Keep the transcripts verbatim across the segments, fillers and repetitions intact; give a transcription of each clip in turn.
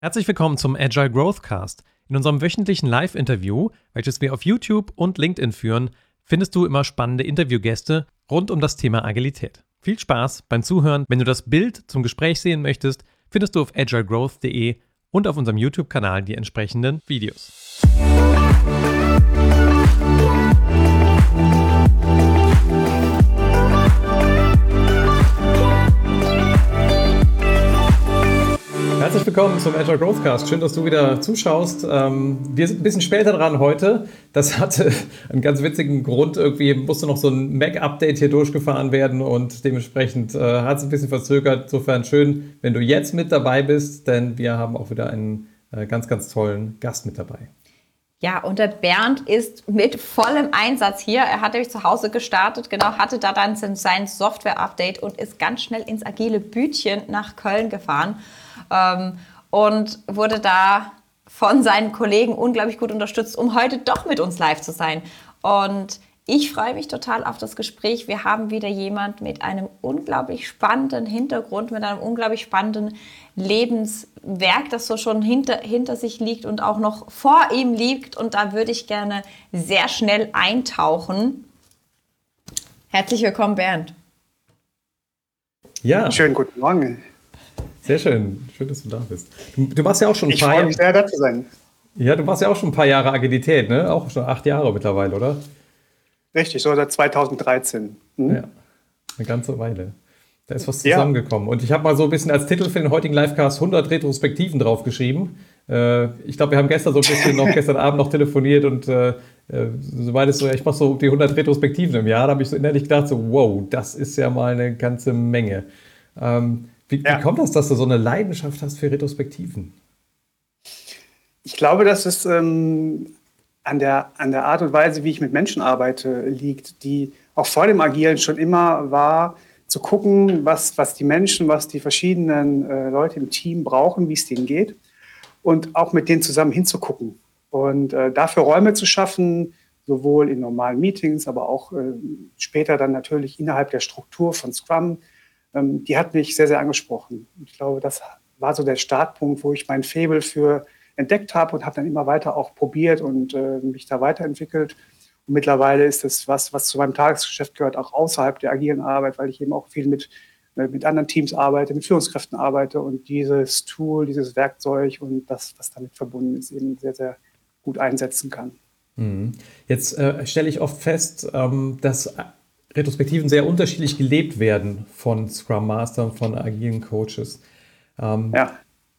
Herzlich willkommen zum Agile Growth Cast. In unserem wöchentlichen Live-Interview, welches wir auf YouTube und LinkedIn führen, findest du immer spannende Interviewgäste rund um das Thema Agilität. Viel Spaß beim Zuhören. Wenn du das Bild zum Gespräch sehen möchtest, findest du auf agilegrowth punkt de und auf unserem YouTube-Kanal die entsprechenden Videos. Herzlich willkommen zum Agile Growth Cast. Schön, dass du wieder zuschaust. Ähm, wir sind ein bisschen später dran heute. Das hatte einen ganz witzigen Grund. Irgendwie musste noch so ein Mac-Update hier durchgefahren werden und dementsprechend äh, hat es ein bisschen verzögert. Insofern schön, wenn du jetzt mit dabei bist, denn wir haben auch wieder einen äh, ganz, ganz tollen Gast mit dabei. Ja, und der Bernd ist mit vollem Einsatz hier. Er hat nämlich zu Hause gestartet, genau, hatte da dann sein Software-Update und ist ganz schnell ins agile Bütchen nach Köln gefahren ähm, und wurde da von seinen Kollegen unglaublich gut unterstützt, um heute doch mit uns live zu sein. Und ich freue mich total auf das Gespräch. Wir haben wieder jemand mit einem unglaublich spannenden Hintergrund, mit einem unglaublich spannenden Lebenswerk, das so schon hinter, hinter sich liegt und auch noch vor ihm liegt. Und da würde ich gerne sehr schnell eintauchen. Herzlich willkommen, Bernd. Ja. Schönen guten Morgen. Sehr schön. Schön, dass du da bist. Du, du warst ja auch schon ein ich paar Jahre. Ich freue mich sehr, da zu sein. Ja, du warst ja auch schon ein paar Jahre Agilität, ne? Auch schon acht Jahre mittlerweile, oder? Richtig, so seit zweitausenddreizehn. Hm? Ja, eine ganze Weile. Da ist was zusammengekommen. Ja. Und ich habe mal so ein bisschen als Titel für den heutigen Livecast hundert Retrospektiven draufgeschrieben. Äh, ich glaube, wir haben gestern so ein bisschen noch, gestern Abend noch telefoniert und äh, soweit es so, ich mache so die hundert Retrospektiven im Jahr. Da habe ich so innerlich gedacht, so wow, das ist ja mal eine ganze Menge. Ähm, wie, ja. wie kommt das, dass du so eine Leidenschaft hast für Retrospektiven? Ich glaube, dass es ähm, an der, an der Art und Weise, wie ich mit Menschen arbeite, liegt, die auch vor dem Agilen schon immer war, zu gucken, was, was die Menschen, was die verschiedenen äh, Leute im Team brauchen, wie es denen geht und auch mit denen zusammen hinzugucken und äh, dafür Räume zu schaffen, sowohl in normalen Meetings, aber auch äh, später dann natürlich innerhalb der Struktur von Scrum. Ähm, die hat mich sehr, sehr angesprochen. Ich glaube, das war so der Startpunkt, wo ich mein Faible für entdeckt habe und habe dann immer weiter auch probiert und äh, mich da weiterentwickelt. Und mittlerweile ist das was, was zu meinem Tagesgeschäft gehört, auch außerhalb der agilen Arbeit, weil ich eben auch viel mit, äh, mit anderen Teams arbeite, mit Führungskräften arbeite und dieses Tool, dieses Werkzeug und das, was damit verbunden ist, eben sehr, sehr gut einsetzen kann. Jetzt äh, stelle ich oft fest, ähm, dass Retrospektiven sehr unterschiedlich gelebt werden von Scrum Mastern, von agilen Coaches. Ähm, ja.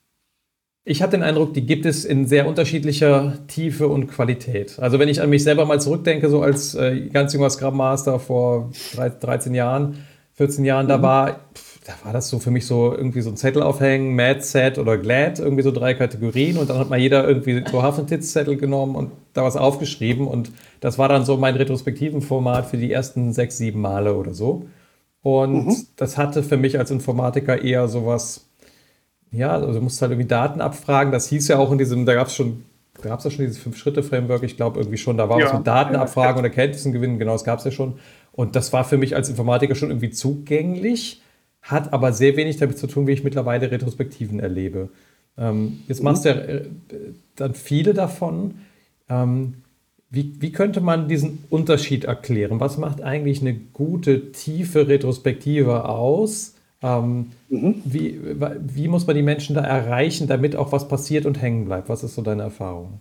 Ich habe den Eindruck, die gibt es in sehr unterschiedlicher Tiefe und Qualität. Also wenn ich an mich selber mal zurückdenke, so als äh, ganz junger Scrum Master vor dreizehn Jahren, vierzehn Jahren, mhm. da war da war das so für mich so irgendwie so ein Zettel aufhängen, Mad, Sad oder Glad, irgendwie so drei Kategorien und dann hat mal jeder irgendwie so Haftentitz-Zettel genommen und da was aufgeschrieben und das war dann so mein retrospektiven Format für die ersten sechs, sieben Male oder so. Und mhm. das hatte für mich als Informatiker eher sowas. Ja, also du musst halt irgendwie Daten abfragen. Das hieß ja auch in diesem, da gab es schon, da gab es ja schon dieses Fünf-Schritte-Framework, ich glaube irgendwie schon, da war ja, was mit Daten abfragen ja. und Erkenntnissen gewinnen, genau, das gab es ja schon. Und das war für mich als Informatiker schon irgendwie zugänglich, hat aber sehr wenig damit zu tun, wie ich mittlerweile Retrospektiven erlebe. Ähm, jetzt machst du ja äh, dann viele davon. Ähm, wie, wie könnte man diesen Unterschied erklären? Was macht eigentlich eine gute, tiefe Retrospektive aus? Ähm, mhm. wie, wie muss man die Menschen da erreichen, damit auch was passiert und hängen bleibt? Was ist so deine Erfahrung?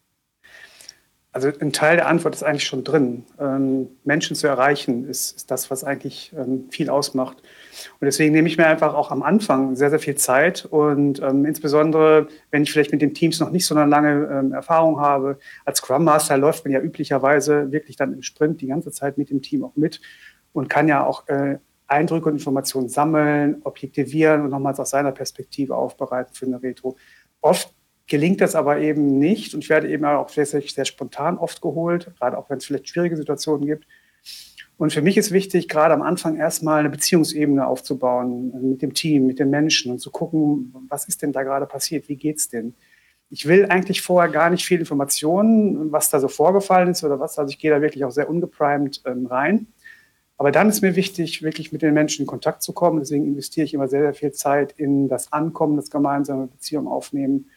Also ein Teil der Antwort ist eigentlich schon drin. Ähm, Menschen zu erreichen ist, ist das, was eigentlich ähm, viel ausmacht. Und deswegen nehme ich mir einfach auch am Anfang sehr, sehr viel Zeit. Und ähm, insbesondere, wenn ich vielleicht mit den Teams noch nicht so eine lange ähm, Erfahrung habe, als Scrum Master läuft man ja üblicherweise wirklich dann im Sprint die ganze Zeit mit dem Team auch mit und kann ja auch äh, Eindrücke und Informationen sammeln, objektivieren und nochmals aus seiner Perspektive aufbereiten für eine Retro. Oft gelingt das aber eben nicht und ich werde eben auch sehr, sehr, sehr spontan oft geholt, gerade auch wenn es vielleicht schwierige Situationen gibt. Und für mich ist wichtig, gerade am Anfang erstmal eine Beziehungsebene aufzubauen mit dem Team, mit den Menschen und zu gucken, was ist denn da gerade passiert, wie geht's denn? Ich will eigentlich vorher gar nicht viel Informationen, was da so vorgefallen ist oder was, also ich gehe da wirklich auch sehr ungeprimed ähm, rein. Aber dann ist mir wichtig, wirklich mit den Menschen in Kontakt zu kommen. Deswegen investiere ich immer sehr, sehr viel Zeit in das Ankommen, das gemeinsame Beziehung aufnehmen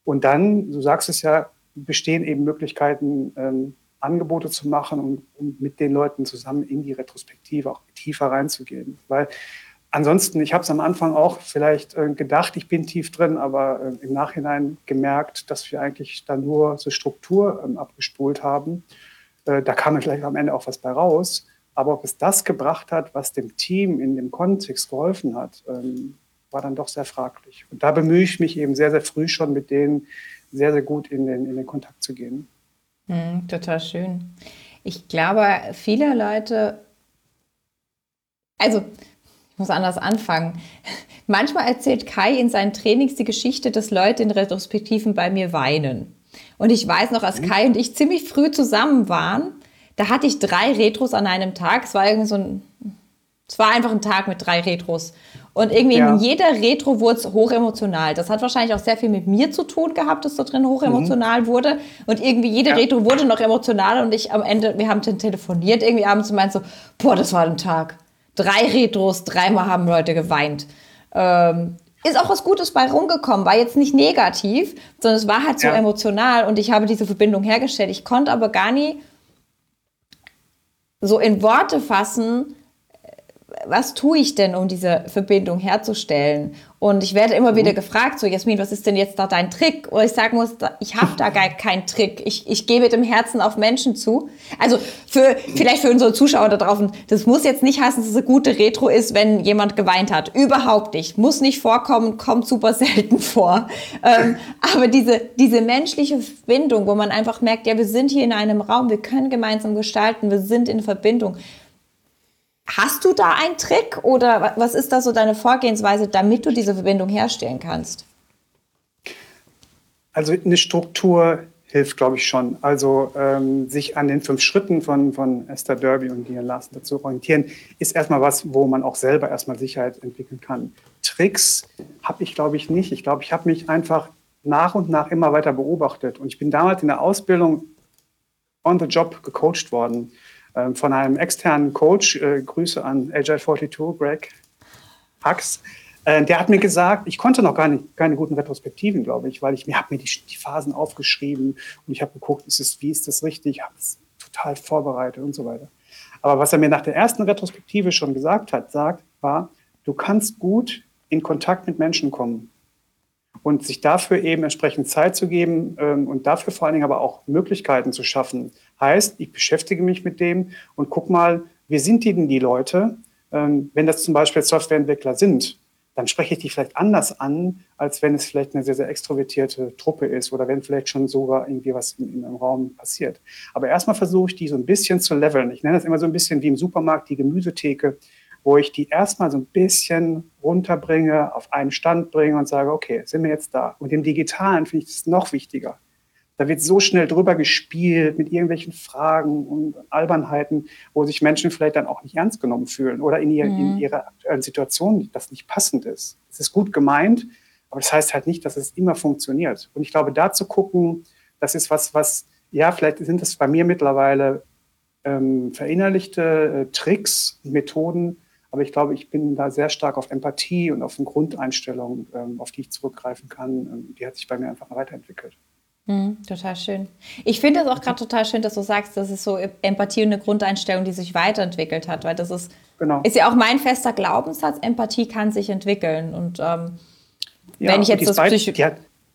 Und dann, du sagst es ja, bestehen eben Möglichkeiten, ähm, Angebote zu machen und, und mit den Leuten zusammen in die Retrospektive auch tiefer reinzugehen. Weil ansonsten, ich habe es am Anfang auch vielleicht äh, gedacht, ich bin tief drin, aber äh, im Nachhinein gemerkt, dass wir eigentlich da nur so Struktur ähm, abgespult haben. Äh, da kam vielleicht am Ende auch was bei raus. Aber ob es das gebracht hat, was dem Team in dem Kontext geholfen hat, ähm, war dann doch sehr fraglich. Und da bemühe ich mich eben sehr, sehr früh schon mit denen sehr, sehr gut in den, in den Kontakt zu gehen. Hm, total schön. Ich glaube, viele Leute, also ich muss anders anfangen. Manchmal erzählt Kai in seinen Trainings die Geschichte, dass Leute in Retrospektiven bei mir weinen. Und ich weiß noch, als Kai und ich ziemlich früh zusammen waren, da hatte ich drei Retros an einem Tag. Es war irgendwie so ein, es war einfach ein Tag mit drei Retros. Und irgendwie ja. in jeder Retro wurde es hochemotional. Das hat wahrscheinlich auch sehr viel mit mir zu tun gehabt, dass da drin hochemotional mhm. wurde. Und irgendwie jede ja. Retro wurde noch emotionaler. Und ich am Ende, wir haben dann telefoniert irgendwie abends und meinte so, boah, das war ein Tag. Drei Retros, dreimal haben Leute geweint. Ähm, ist auch was Gutes bei rumgekommen. War jetzt nicht negativ, sondern es war halt so ja. emotional. Und ich habe diese Verbindung hergestellt. Ich konnte aber gar nie so in Worte fassen, was tue ich denn, um diese Verbindung herzustellen? Und ich werde immer mhm. wieder gefragt, so Jasmin, was ist denn jetzt da dein Trick? Oder ich sagen muss, ich habe da gar keinen Trick. Ich, ich gehe mit dem Herzen auf Menschen zu. Also für, vielleicht für unsere Zuschauer da draußen, das muss jetzt nicht heißen, dass es eine gute Retro ist, wenn jemand geweint hat. Überhaupt nicht. Muss nicht vorkommen, kommt super selten vor. Ähm, aber diese, diese menschliche Verbindung, wo man einfach merkt, ja, wir sind hier in einem Raum, wir können gemeinsam gestalten, wir sind in Verbindung. Hast du da einen Trick oder was ist da so deine Vorgehensweise, damit du diese Verbindung herstellen kannst? Also eine Struktur hilft, glaube ich, schon. Also ähm, sich an den fünf Schritten von, von Esther Derby und Diane Larsen dazu orientieren, ist erstmal was, wo man auch selber erstmal Sicherheit entwickeln kann. Tricks habe ich, glaube ich, nicht. Ich glaube, ich habe mich einfach nach und nach immer weiter beobachtet. Und ich bin damals in der Ausbildung on the job gecoacht worden. Von einem externen Coach, äh, Grüße an Agile zweiundvierzig, Greg Hux, äh, der hat mir gesagt, ich konnte noch gar nicht, keine guten Retrospektiven, glaube ich, weil ich mir habe mir die, die Phasen aufgeschrieben und ich habe geguckt, ist es, wie ist das richtig, habe es total vorbereitet und so weiter. Aber was er mir nach der ersten Retrospektive schon gesagt hat, sagt, war, du kannst gut in Kontakt mit Menschen kommen. Und sich dafür eben entsprechend Zeit zu geben ähm, und dafür vor allen Dingen aber auch Möglichkeiten zu schaffen. Heißt, ich beschäftige mich mit dem und guck mal, wie sind die denn die Leute? Ähm, wenn das zum Beispiel Softwareentwickler sind, dann spreche ich die vielleicht anders an, als wenn es vielleicht eine sehr, sehr extrovertierte Truppe ist oder wenn vielleicht schon sogar irgendwie was in, in einem Raum passiert. Aber erstmal versuche ich, die so ein bisschen zu leveln. Ich nenne das immer so ein bisschen wie im Supermarkt die Gemüsetheke, wo ich die erstmal so ein bisschen runterbringe, auf einen Stand bringe und sage, okay, sind wir jetzt da. Und im Digitalen finde ich das noch wichtiger. Da wird so schnell drüber gespielt mit irgendwelchen Fragen und Albernheiten, wo sich Menschen vielleicht dann auch nicht ernst genommen fühlen oder in, ihr, mhm. in ihrer aktuellen Situation das nicht passend ist. Es ist gut gemeint, aber das heißt halt nicht, dass es immer funktioniert. Und ich glaube, da zu gucken, das ist was, was, ja, vielleicht sind das bei mir mittlerweile ähm, verinnerlichte äh, Tricks, Methoden, aber ich glaube, ich bin da sehr stark auf Empathie und auf eine Grundeinstellung, ähm, auf die ich zurückgreifen kann. Ähm, die hat sich bei mir einfach weiterentwickelt. Mhm, total schön. Ich finde es auch gerade total schön, dass du sagst, das ist so Empathie und eine Grundeinstellung, die sich weiterentwickelt hat, weil das ist, genau. ist ja auch mein fester Glaubenssatz, Empathie kann sich entwickeln. Und ähm, ja, wenn ich jetzt das Beid, Psycho... die hat,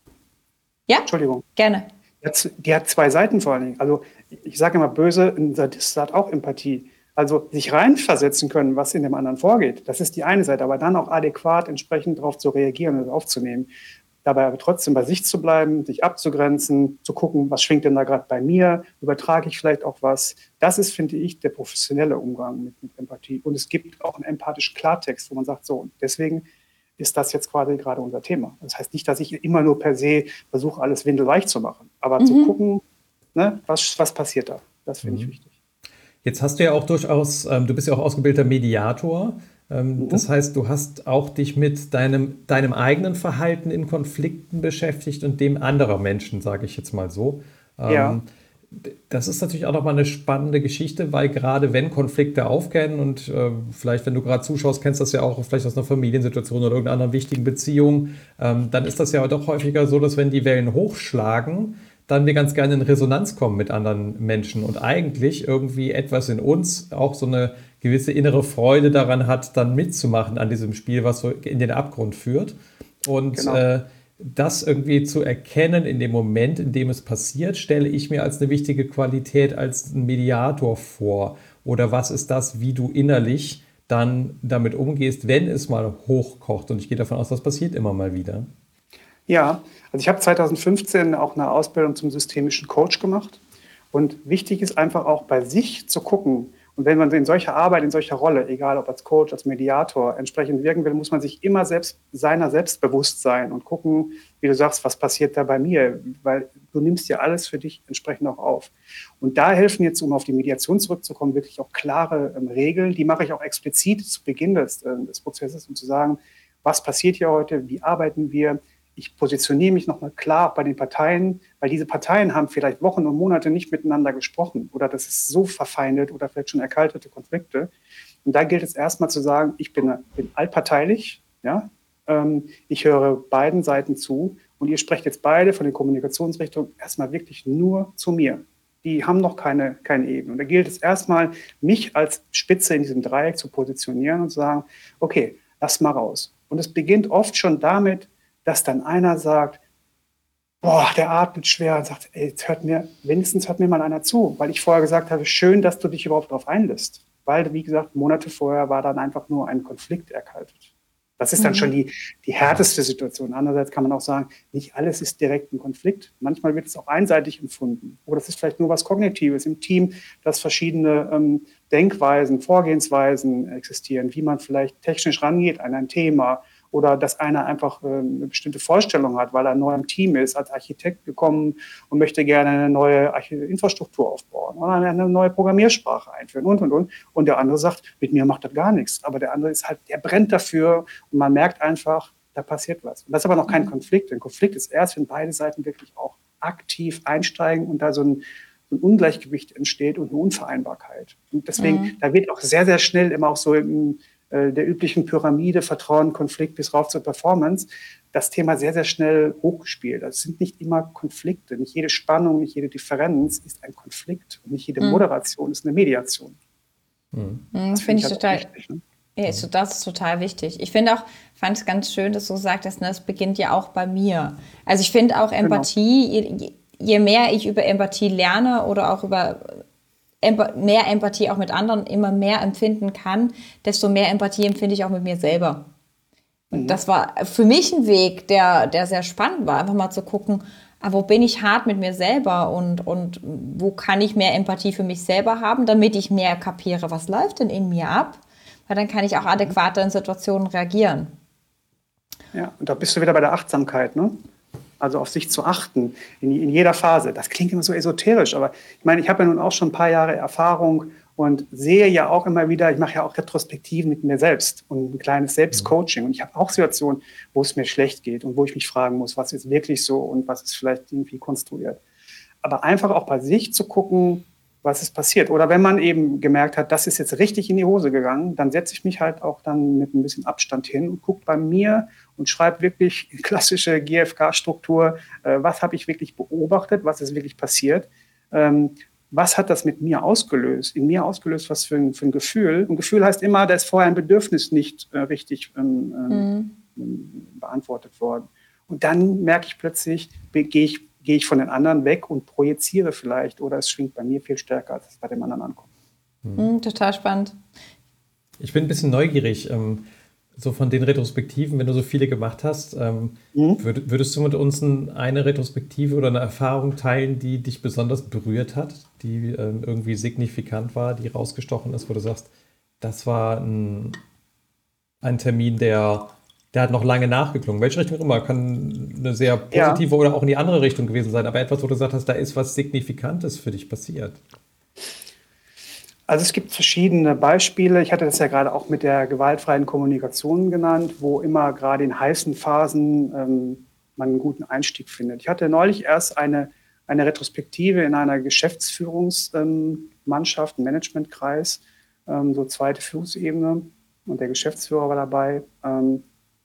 ja? Entschuldigung. Gerne. Die hat, die hat zwei Seiten vor allen Dingen. Also ich sage immer böse, ein Sadist hat auch Empathie. Also sich reinversetzen können, was in dem anderen vorgeht, das ist die eine Seite, aber dann auch adäquat entsprechend darauf zu reagieren und aufzunehmen. Dabei aber trotzdem bei sich zu bleiben, sich abzugrenzen, zu gucken, was schwingt denn da gerade bei mir, übertrage ich vielleicht auch was. Das ist, finde ich, der professionelle Umgang mit, mit Empathie. Und es gibt auch einen empathischen Klartext, wo man sagt, so, deswegen ist das jetzt gerade gerade unser Thema. Das heißt nicht, dass ich immer nur per se versuche, alles windelweich zu machen, aber mhm. zu gucken, ne, was, was passiert da. Das finde mhm. ich wichtig. Jetzt hast du ja auch durchaus, ähm, du bist ja auch ausgebildeter Mediator. Ähm, mhm. Das heißt, du hast auch dich mit deinem, deinem eigenen Verhalten in Konflikten beschäftigt und dem anderer Menschen, sage ich jetzt mal so. Ähm, ja. Das ist natürlich auch nochmal eine spannende Geschichte, weil gerade wenn Konflikte aufkennen und äh, vielleicht, wenn du gerade zuschaust, kennst das ja auch vielleicht aus einer Familiensituation oder irgendeiner anderen wichtigen Beziehung, ähm, dann ist das ja doch häufiger so, dass wenn die Wellen hochschlagen, dann wir ganz gerne in Resonanz kommen mit anderen Menschen und eigentlich irgendwie etwas in uns auch so eine gewisse innere Freude daran hat, dann mitzumachen an diesem Spiel, was so in den Abgrund führt. Und Genau. äh, das irgendwie zu erkennen in dem Moment, in dem es passiert, stelle ich mir als eine wichtige Qualität als ein Mediator vor. Oder was ist das, wie du innerlich dann damit umgehst, wenn es mal hochkocht? Und ich gehe davon aus, das passiert immer mal wieder. Ja, also ich habe zwanzig fünfzehn auch eine Ausbildung zum systemischen Coach gemacht. Und wichtig ist einfach auch bei sich zu gucken. Und wenn man in solcher Arbeit, in solcher Rolle, egal ob als Coach, als Mediator, entsprechend wirken will, muss man sich immer selbst seiner selbst bewusst sein und gucken, wie du sagst, was passiert da bei mir? Weil du nimmst ja alles für dich entsprechend auch auf. Und da helfen jetzt, um auf die Mediation zurückzukommen, wirklich auch klare ähm, Regeln. Die mache ich auch explizit zu Beginn des, äh, des Prozesses, um zu sagen, was passiert hier heute, wie arbeiten wir? Ich positioniere mich nochmal klar bei den Parteien, weil diese Parteien haben vielleicht Wochen und Monate nicht miteinander gesprochen oder das ist so verfeindet oder vielleicht schon erkaltete Konflikte. Und da gilt es erstmal zu sagen, ich bin, bin allparteilich, ja, ähm, ich höre beiden Seiten zu und ihr sprecht jetzt beide von den Kommunikationsrichtungen erstmal wirklich nur zu mir. Die haben noch keine, keine Ebene. Und da gilt es erstmal, mich als Spitze in diesem Dreieck zu positionieren und zu sagen, okay, lass mal raus. Und es beginnt oft schon damit, dass dann einer sagt, boah, der atmet schwer und sagt, ey, jetzt hört mir, wenigstens hört mir mal einer zu, weil ich vorher gesagt habe, schön, dass du dich überhaupt darauf einlässt. Weil, wie gesagt, Monate vorher war dann einfach nur ein Konflikt erkaltet. Das ist dann mhm. schon die, die härteste Situation. Andererseits kann man auch sagen, nicht alles ist direkt ein Konflikt. Manchmal wird es auch einseitig empfunden. Oder es ist vielleicht nur was Kognitives im Team, dass verschiedene ähm, Denkweisen, Vorgehensweisen existieren, wie man vielleicht technisch rangeht an ein Thema. Oder dass einer einfach äh, eine bestimmte Vorstellung hat, weil er neu im Team ist, als Architekt gekommen und möchte gerne eine neue Infrastruktur aufbauen oder eine neue Programmiersprache einführen und, und, und. Und der andere sagt, mit mir macht das gar nichts. Aber der andere ist halt, der brennt dafür und man merkt einfach, da passiert was. Und das ist aber noch kein Konflikt. Ein Konflikt ist erst, wenn beide Seiten wirklich auch aktiv einsteigen und da so ein, so ein Ungleichgewicht entsteht und eine Unvereinbarkeit. Und deswegen, mhm. da wird auch sehr, sehr schnell immer auch so im der üblichen Pyramide, Vertrauen, Konflikt bis rauf zur Performance, das Thema sehr, sehr schnell hochgespielt. Also es sind nicht immer Konflikte. Nicht jede Spannung, nicht jede Differenz ist ein Konflikt. Und nicht jede mhm. Moderation ist eine Mediation. Mhm. Das finde ich, ich total wichtig. Ne? Ja, ist, das ist total wichtig. Ich finde auch, fand es ganz schön, dass du sagtest, ne, es beginnt ja auch bei mir. Also ich finde auch Empathie, genau. je, je mehr ich über Empathie lerne oder auch über mehr Empathie auch mit anderen immer mehr empfinden kann, desto mehr Empathie empfinde ich auch mit mir selber. Und mhm. das war für mich ein Weg, der, der sehr spannend war, einfach mal zu gucken, wo bin ich hart mit mir selber und, und wo kann ich mehr Empathie für mich selber haben, damit ich mehr kapiere, was läuft denn in mir ab, weil dann kann ich auch adäquater in Situationen reagieren. Ja, und da bist du wieder bei der Achtsamkeit, ne? Also auf sich zu achten, in, in jeder Phase. Das klingt immer so esoterisch, aber ich meine, ich habe ja nun auch schon ein paar Jahre Erfahrung und sehe ja auch immer wieder, ich mache ja auch Retrospektiven mit mir selbst und ein kleines Selbstcoaching. Und ich habe auch Situationen, wo es mir schlecht geht und wo ich mich fragen muss, was ist wirklich so und was ist vielleicht irgendwie konstruiert. Aber einfach auch bei sich zu gucken, was ist passiert. Oder wenn man eben gemerkt hat, das ist jetzt richtig in die Hose gegangen, dann setze ich mich halt auch dann mit ein bisschen Abstand hin und gucke bei mir und schreibe wirklich klassische G F K-Struktur, äh, was habe ich wirklich beobachtet, was ist wirklich passiert, ähm, was hat das mit mir ausgelöst, in mir ausgelöst, was für ein, für ein Gefühl. Ein Gefühl heißt immer, da ist vorher ein Bedürfnis nicht äh, richtig ähm, mhm. beantwortet worden. Und dann merke ich plötzlich, gehe ich gehe ich von den anderen weg und projiziere vielleicht oder es schwingt bei mir viel stärker, als es bei dem anderen ankommt. Mhm, total spannend. Ich bin ein bisschen neugierig, ähm, so von den Retrospektiven, wenn du so viele gemacht hast, ähm, mhm. würd, würdest du mit uns eine Retrospektive oder eine Erfahrung teilen, die dich besonders berührt hat, die ähm, irgendwie signifikant war, die rausgestochen ist, wo du sagst, das war ein, ein Termin, der Der hat noch lange nachgeklungen. Welche Richtung immer? Kann eine sehr positive ja. oder auch in die andere Richtung gewesen sein. Aber etwas, wo du gesagt hast, da ist was Signifikantes für dich passiert. Also es gibt verschiedene Beispiele. Ich hatte das ja gerade auch mit der gewaltfreien Kommunikation genannt, wo immer gerade in heißen Phasen ähm, man einen guten Einstieg findet. Ich hatte neulich erst eine, eine Retrospektive in einer Geschäftsführungsmannschaft, ähm, Managementkreis, ähm, so zweite Führungsebene, und der Geschäftsführer war dabei. Ähm,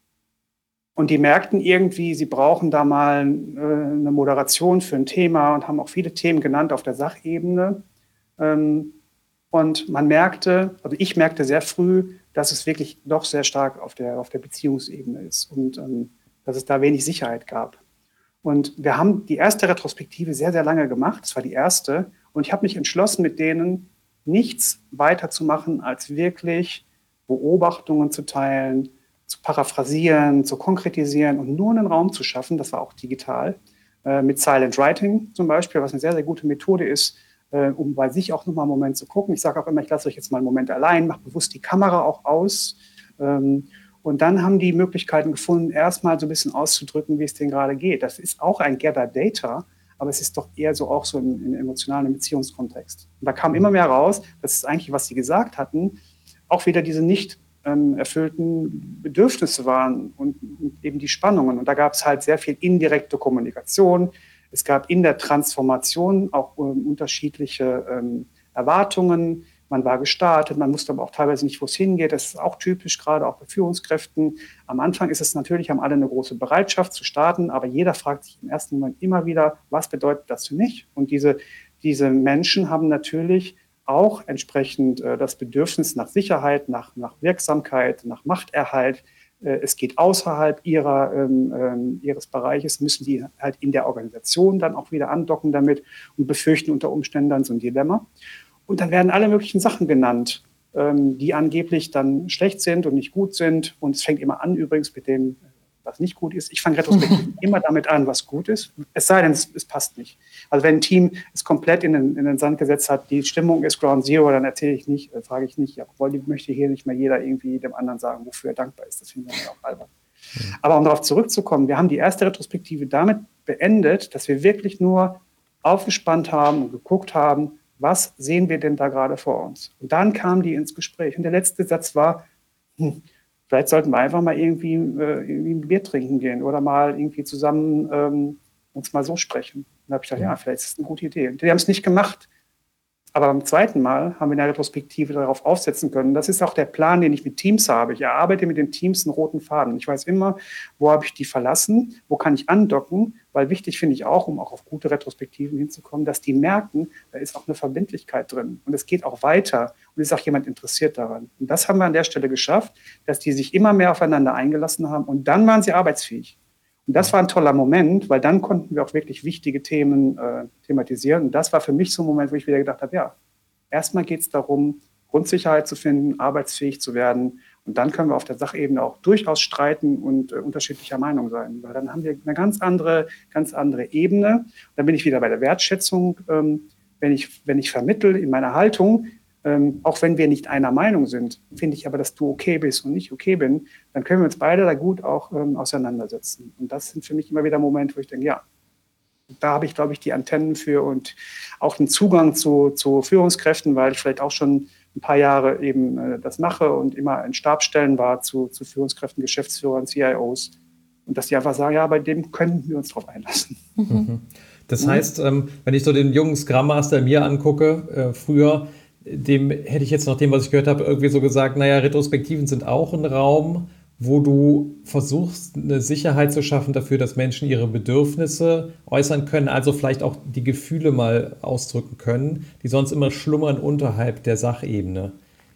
und die merkten irgendwie, sie brauchen da mal äh, eine Moderation für ein Thema und haben auch viele Themen genannt auf der Sachebene. Ähm, und man merkte, also ich merkte sehr früh, dass es wirklich doch sehr stark auf der, auf der Beziehungsebene ist und ähm, dass es da wenig Sicherheit gab. Und wir haben die erste Retrospektive sehr, sehr lange gemacht. Das war die erste. Und ich habe mich entschlossen, mit denen nichts weiterzumachen, als wirklich Beobachtungen zu teilen, zu paraphrasieren, zu konkretisieren und nur einen Raum zu schaffen. Das war auch digital. Äh, mit Silent Writing zum Beispiel, was eine sehr, sehr gute Methode ist, äh, um bei sich auch nochmal einen Moment zu gucken. Ich sage auch immer, ich lasse euch jetzt mal einen Moment allein, mache bewusst die Kamera auch aus. Ähm, Und dann haben die Möglichkeiten gefunden, erstmal so ein bisschen auszudrücken, wie es denen gerade geht. Das ist auch ein Gather Data, aber es ist doch eher so auch so im, im emotionalen Beziehungskontext. Und da kam immer mehr raus, dass es eigentlich, was sie gesagt hatten, auch wieder diese nicht ähm, erfüllten Bedürfnisse waren und, und eben die Spannungen. Und da gab es halt sehr viel indirekte Kommunikation. Es gab in der Transformation auch ähm, unterschiedliche ähm, Erwartungen. Man war gestartet, man wusste aber auch teilweise nicht, wo es hingeht. Das ist auch typisch, gerade auch bei Führungskräften. Am Anfang ist es natürlich, haben alle eine große Bereitschaft zu starten, aber jeder fragt sich im ersten Moment immer wieder, was bedeutet das für mich? Und diese, diese Menschen haben natürlich auch entsprechend äh, das Bedürfnis nach Sicherheit, nach, nach Wirksamkeit, nach Machterhalt. Äh, es geht außerhalb ihrer, ähm, ähm, ihres Bereiches, müssen die halt in der Organisation dann auch wieder andocken damit und befürchten unter Umständen dann so ein Dilemma. Und dann werden alle möglichen Sachen genannt, ähm, die angeblich dann schlecht sind und nicht gut sind. Und es fängt immer an übrigens mit dem, was nicht gut ist. Ich fange retrospektiv immer damit an, was gut ist. Es sei denn, es, es passt nicht. Also wenn ein Team es komplett in den, in den Sand gesetzt hat, die Stimmung ist Ground Zero, dann erzähle ich nicht, äh, frage ich nicht, ja, obwohl möchte hier nicht mal jeder irgendwie dem anderen sagen, wofür er dankbar ist. Das finden wir auch albern. Mhm. Aber um darauf zurückzukommen, wir haben die erste Retrospektive damit beendet, dass wir wirklich nur aufgespannt haben und geguckt haben, was sehen wir denn da gerade vor uns? Und dann kamen die ins Gespräch. Und der letzte Satz war, hm, vielleicht sollten wir einfach mal irgendwie, äh, irgendwie ein Bier trinken gehen oder mal irgendwie zusammen ähm, uns mal so sprechen. Und da habe ich gedacht, ja, vielleicht ist das eine gute Idee. Und die haben es nicht gemacht. Aber beim zweiten Mal haben wir eine Retrospektive darauf aufsetzen können. Das ist auch der Plan, den ich mit Teams habe. Ich erarbeite mit den Teams einen roten Faden. Ich weiß immer, wo habe ich die verlassen, wo kann ich andocken, weil wichtig finde ich auch, um auch auf gute Retrospektiven hinzukommen, dass die merken, da ist auch eine Verbindlichkeit drin und es geht auch weiter und ist auch jemand interessiert daran. Und das haben wir an der Stelle geschafft, dass die sich immer mehr aufeinander eingelassen haben und dann waren sie arbeitsfähig. Und das war ein toller Moment, weil dann konnten wir auch wirklich wichtige Themen äh, thematisieren. Und das war für mich so ein Moment, wo ich wieder gedacht habe, ja, erstmal geht es darum, Grundsicherheit zu finden, arbeitsfähig zu werden. Und dann können wir auf der Sachebene auch durchaus streiten und äh, unterschiedlicher Meinung sein. Weil dann haben wir eine ganz andere, ganz andere Ebene. Dann bin ich wieder bei der Wertschätzung, ähm, wenn ich, wenn ich vermittle in meiner Haltung, Ähm, auch wenn wir nicht einer Meinung sind, finde ich aber, dass du okay bist und ich okay bin, dann können wir uns beide da gut auch ähm, auseinandersetzen. Und das sind für mich immer wieder Momente, wo ich denke, ja, da habe ich, glaube ich, die Antennen für und auch den Zugang zu, zu Führungskräften, weil ich vielleicht auch schon ein paar Jahre eben äh, das mache und immer in Stabsstellen war zu, zu Führungskräften, Geschäftsführern, C I Os. Und dass die einfach sagen, ja, bei dem können wir uns drauf einlassen. Mhm. Das heißt, ähm, wenn ich so den jungen Scrum Master mir angucke, äh, früher, dem hätte ich jetzt nach dem, was ich gehört habe, irgendwie so gesagt, naja, Retrospektiven sind auch ein Raum, wo du versuchst, eine Sicherheit zu schaffen dafür, dass Menschen ihre Bedürfnisse äußern können, also vielleicht auch die Gefühle mal ausdrücken können, die sonst immer schlummern unterhalb der Sachebene.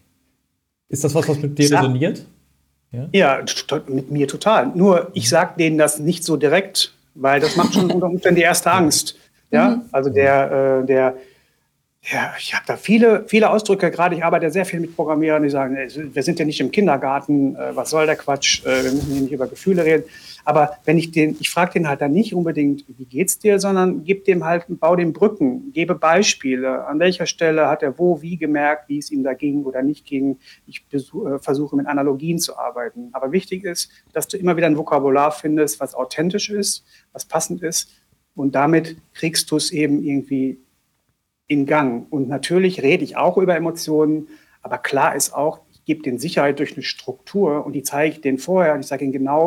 Ist das was, was mit dir resoniert? Ja, ja, mit mir total. Nur ich sage denen das nicht so direkt, weil das macht schon unter Umständen die erste Angst. Ja, also der, äh, der Ja, ich habe da viele, viele Ausdrücke, gerade ich arbeite ja sehr viel mit Programmierern, die sagen, ey, wir sind ja nicht im Kindergarten, äh, was soll der Quatsch, äh, wir müssen hier nicht über Gefühle reden. Aber wenn ich den, ich frage den halt dann nicht unbedingt, wie geht's dir, sondern gib dem halt, bau dem Brücken, gebe Beispiele, an welcher Stelle hat er wo, wie gemerkt, wie es ihm da ging oder nicht ging. Ich besuch, äh, versuche mit Analogien zu arbeiten. Aber wichtig ist, dass du immer wieder ein Vokabular findest, was authentisch ist, was passend ist. Und damit kriegst du es eben irgendwie in Gang. Und natürlich rede ich auch über Emotionen, aber klar ist auch, ich gebe denen Sicherheit durch eine Struktur und die zeige ich denen vorher und ich sage ihnen genau,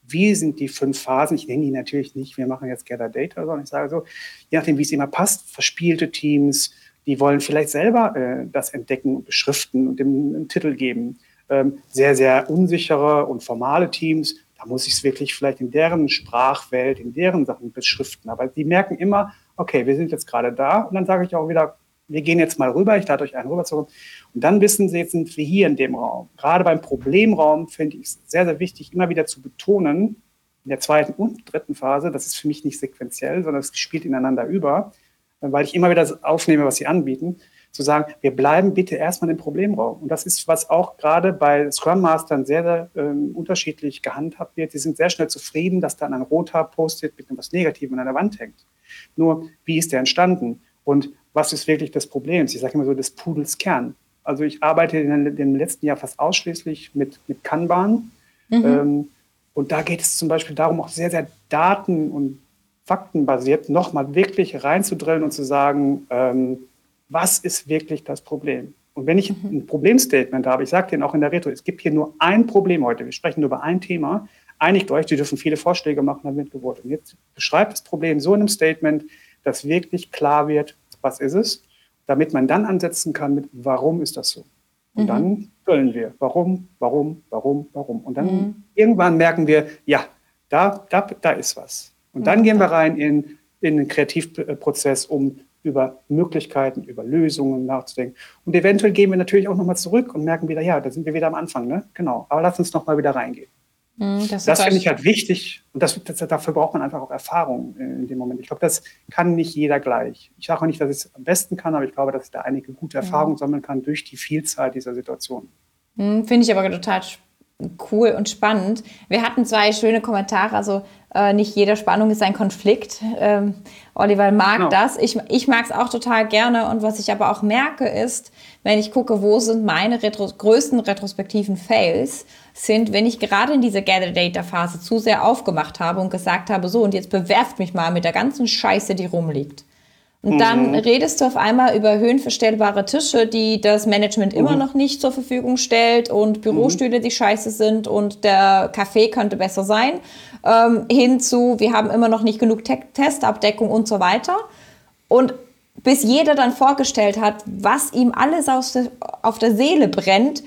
wie sind die fünf Phasen? Ich nenne die natürlich nicht, wir machen jetzt Gather Data, sondern ich sage so, je nachdem, wie es immer passt, verspielte Teams, die wollen vielleicht selber äh, das entdecken und beschriften und dem einen Titel geben. Ähm, sehr, sehr unsichere und formale Teams, da muss ich es wirklich vielleicht in deren Sprachwelt, in deren Sachen beschriften. Aber die merken immer, okay, wir sind jetzt gerade da. Und dann sage ich auch wieder, wir gehen jetzt mal rüber, ich lade euch einen rüber zu. Und dann wissen sie, jetzt sind wir hier in dem Raum. Gerade beim Problemraum finde ich es sehr, sehr wichtig, immer wieder zu betonen, in der zweiten und dritten Phase, das ist für mich nicht sequenziell, sondern es spielt ineinander über, weil ich immer wieder aufnehme, was sie anbieten, zu sagen, wir bleiben bitte erstmal im Problemraum. Und das ist, was auch gerade bei Scrum Mastern sehr, sehr ähm, unterschiedlich gehandhabt wird. Sie sind sehr schnell zufrieden, dass dann ein roter Post-it mit etwas Negativem an der Wand hängt. Nur, wie ist der entstanden? Und was ist wirklich das Problem? Ich sage immer so, des Pudels Kern. Also ich arbeite in dem letzten Jahr fast ausschließlich mit, mit Kanban. Mhm. Ähm, und da geht es zum Beispiel darum, auch sehr, sehr daten- und faktenbasiert nochmal wirklich reinzudrillen und zu sagen, ähm, was ist wirklich das Problem? Und wenn ich ein Problemstatement habe, ich sage denen auch in der Retro, es gibt hier nur ein Problem heute, wir sprechen nur über ein Thema, einigt euch, die dürfen viele Vorschläge machen, dann wird gewotet. Und jetzt beschreibt das Problem so in einem Statement, dass wirklich klar wird, was ist es, damit man dann ansetzen kann mit, warum ist das so? Und mhm. dann füllen wir, warum, warum, warum, warum. Und dann mhm. irgendwann merken wir, ja, da, da, da ist was. Und dann mhm. gehen wir rein in, in den Kreativprozess, um über Möglichkeiten, über Lösungen nachzudenken. Und eventuell gehen wir natürlich auch nochmal zurück und merken wieder, ja, da sind wir wieder am Anfang, ne? Genau. Aber lass uns nochmal wieder reingehen. Das, das finde ich halt wichtig. Und das, das, dafür braucht man einfach auch Erfahrung in dem Moment. Ich glaube, das kann nicht jeder gleich. Ich sage auch nicht, dass ich es am besten kann, aber ich glaube, dass ich da einige gute Erfahrungen mhm. sammeln kann durch die Vielzahl dieser Situationen. Finde ich aber total cool und spannend. Wir hatten zwei schöne Kommentare, also äh, nicht jede Spannung ist ein Konflikt. Ähm, Oliver mag genau. das. Ich, ich mag es auch total gerne. Und was ich aber auch merke ist, wenn ich gucke, wo sind meine Retro- größten retrospektiven Fails, sind, wenn ich gerade in diese Gather-Data-Phase zu sehr aufgemacht habe und gesagt habe, so und jetzt bewerft mich mal mit der ganzen Scheiße, die rumliegt. Und mhm. dann redest du auf einmal über höhenverstellbare Tische, die das Management mhm. immer noch nicht zur Verfügung stellt und Bürostühle, die scheiße sind und der Kaffee könnte besser sein, ähm, hin zu, wir haben immer noch nicht genug Te- Testabdeckung und so weiter. Und bis jeder dann vorgestellt hat, was ihm alles aus der, auf der Seele brennt,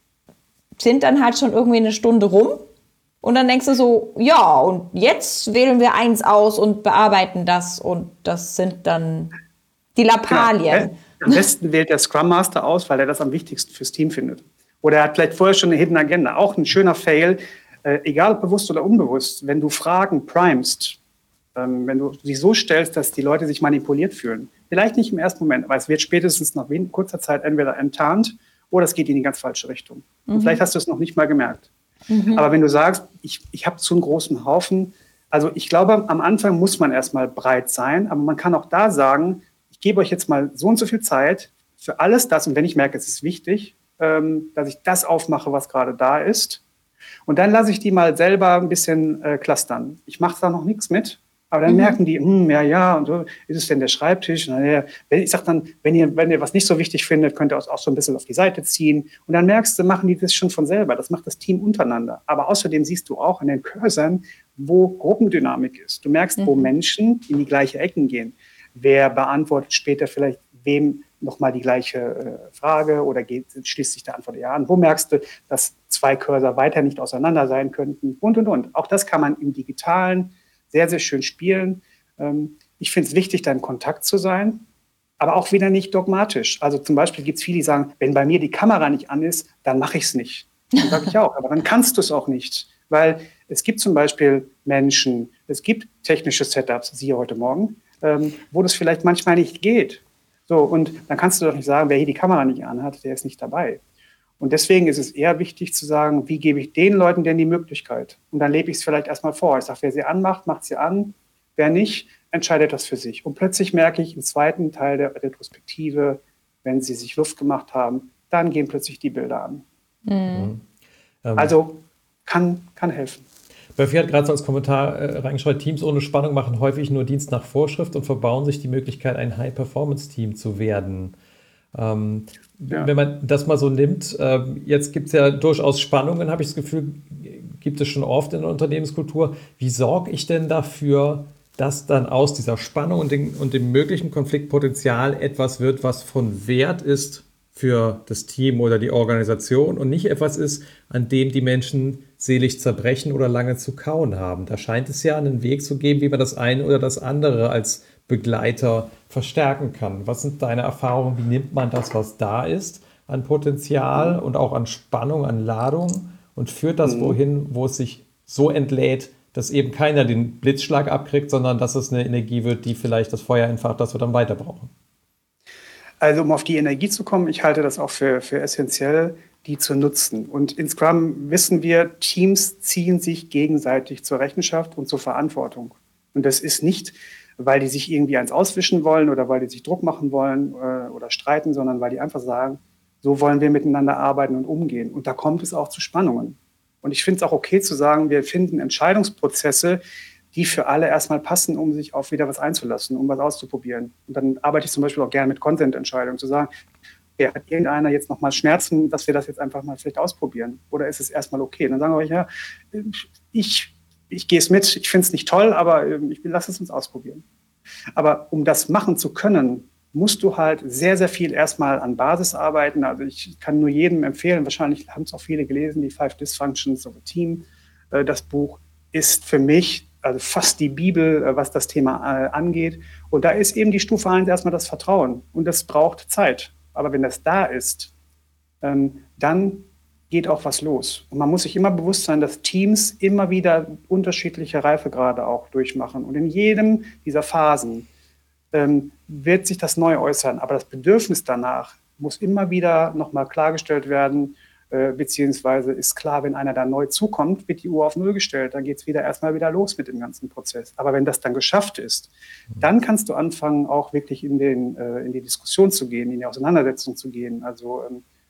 sind dann halt schon irgendwie eine Stunde rum. Und dann denkst du so, ja, und jetzt wählen wir eins aus und bearbeiten das. Und das sind dann die Lappalien. Genau. Am besten wählt der Scrum Master aus, weil er das am wichtigsten fürs Team findet. Oder er hat vielleicht vorher schon eine Hidden Agenda. Auch ein schöner Fail, äh, egal ob bewusst oder unbewusst, wenn du Fragen primest, ähm, wenn du sie so stellst, dass die Leute sich manipuliert fühlen. Vielleicht nicht im ersten Moment, aber es wird spätestens nach wen- kurzer Zeit entweder enttarnt oder es geht in die ganz falsche Richtung. Mhm. Und vielleicht hast du es noch nicht mal gemerkt. Mhm. Aber wenn du sagst, ich, ich habe zu einen großen Haufen, also ich glaube, am Anfang muss man erstmal breit sein, aber man kann auch da sagen, ich gebe euch jetzt mal so und so viel Zeit für alles das und wenn ich merke, es ist wichtig, ähm, dass ich das aufmache, was gerade da ist und dann lasse ich die mal selber ein bisschen äh, clustern. Ich mache da noch nichts mit, aber dann mhm. merken die, hm, ja, ja, und so, ist es denn der Schreibtisch? Und dann, ich sage dann, wenn ihr, wenn ihr was nicht so wichtig findet, könnt ihr es auch so ein bisschen auf die Seite ziehen. Und dann merkst du, machen die das schon von selber. Das macht das Team untereinander. Aber außerdem siehst du auch an den Cursern, wo Gruppendynamik ist. Du merkst, mhm. wo Menschen in die gleiche Ecken gehen. Wer beantwortet später vielleicht wem nochmal die gleiche äh, Frage oder geht, schließt sich der Antwort ja an. Wo merkst du, dass zwei Cursor weiter nicht auseinander sein könnten? Und, und, und. Auch das kann man im Digitalen sehr, sehr schön spielen. Ich finde es wichtig, da in Kontakt zu sein, aber auch wieder nicht dogmatisch. Also zum Beispiel gibt es viele, die sagen, wenn bei mir die Kamera nicht an ist, dann mache ich es nicht. Dann sage ich auch, aber dann kannst du es auch nicht. Weil es gibt zum Beispiel Menschen, es gibt technische Setups, siehe heute Morgen, wo das vielleicht manchmal nicht geht. So, und dann kannst du doch nicht sagen, wer hier die Kamera nicht anhat, der ist nicht dabei. Und deswegen ist es eher wichtig zu sagen, wie gebe ich den Leuten denn die Möglichkeit? Und dann lebe ich es vielleicht erstmal vor. Ich sage, wer sie anmacht, macht sie an. Wer nicht, entscheidet das für sich. Und plötzlich merke ich im zweiten Teil der Retrospektive, wenn sie sich Luft gemacht haben, dann gehen plötzlich die Bilder an. Mhm. Also kann, kann helfen. Böffi hat gerade so als Kommentar äh, reingeschrieben, Teams ohne Spannung machen häufig nur Dienst nach Vorschrift und verbauen sich die Möglichkeit, ein High-Performance-Team zu werden. Ähm, ja. Wenn man das mal so nimmt, äh, jetzt gibt es ja durchaus Spannungen, habe ich das Gefühl, gibt es schon oft in der Unternehmenskultur. Wie sorge ich denn dafür, dass dann aus dieser Spannung und, den, und dem möglichen Konfliktpotenzial etwas wird, was von Wert ist für das Team oder die Organisation und nicht etwas ist, an dem die Menschen selig zerbrechen oder lange zu kauen haben. Da scheint es ja einen Weg zu geben, wie man das eine oder das andere als Begleiter verstärken kann. Was sind deine Erfahrungen? Wie nimmt man das, was da ist, an Potenzial und auch an Spannung, an Ladung und führt das wohin, wo es sich so entlädt, dass eben keiner den Blitzschlag abkriegt, sondern dass es eine Energie wird, die vielleicht das Feuer entfacht, das wir dann weiter brauchen? Also um auf die Energie zu kommen, ich halte das auch für, für essentiell, die zu nutzen. Und in Scrum wissen wir, Teams ziehen sich gegenseitig zur Rechenschaft und zur Verantwortung. Und das ist nicht, weil die sich irgendwie eins auswischen wollen oder weil die sich Druck machen wollen äh, oder streiten, sondern weil die einfach sagen, so wollen wir miteinander arbeiten und umgehen. Und da kommt es auch zu Spannungen. Und ich finde es auch okay zu sagen, wir finden Entscheidungsprozesse, die für alle erstmal passen, um sich auf wieder was einzulassen, um was auszuprobieren. Und dann arbeite ich zum Beispiel auch gerne mit Consent-Entscheidungen, zu sagen, okay, hat irgendeiner jetzt nochmal Schmerzen, dass wir das jetzt einfach mal vielleicht ausprobieren? Oder ist es erstmal okay? Und dann sagen wir, ja, ich, ich gehe es mit, ich finde es nicht toll, aber ich lasse es uns ausprobieren. Aber um das machen zu können, musst du halt sehr, sehr viel erstmal an Basis arbeiten. Also ich kann nur jedem empfehlen, wahrscheinlich haben es auch viele gelesen, die Five Dysfunctions of a Team. Das Buch ist für mich also fast die Bibel, was das Thema äh, angeht. Und da ist eben die Stufe eins erstmal das Vertrauen. Und das braucht Zeit. Aber wenn das da ist, ähm, dann geht auch was los. Und man muss sich immer bewusst sein, dass Teams immer wieder unterschiedliche Reifegrade auch durchmachen. Und in jedem dieser Phasen ähm, wird sich das neu äußern. Aber das Bedürfnis danach muss immer wieder nochmal klargestellt werden, beziehungsweise ist klar, wenn einer da neu zukommt, wird die Uhr auf Null gestellt, dann geht es wieder erstmal wieder los mit dem ganzen Prozess. Aber wenn das dann geschafft ist, dann kannst du anfangen, auch wirklich in, den, äh, in die Diskussion zu gehen, in die Auseinandersetzung zu gehen, also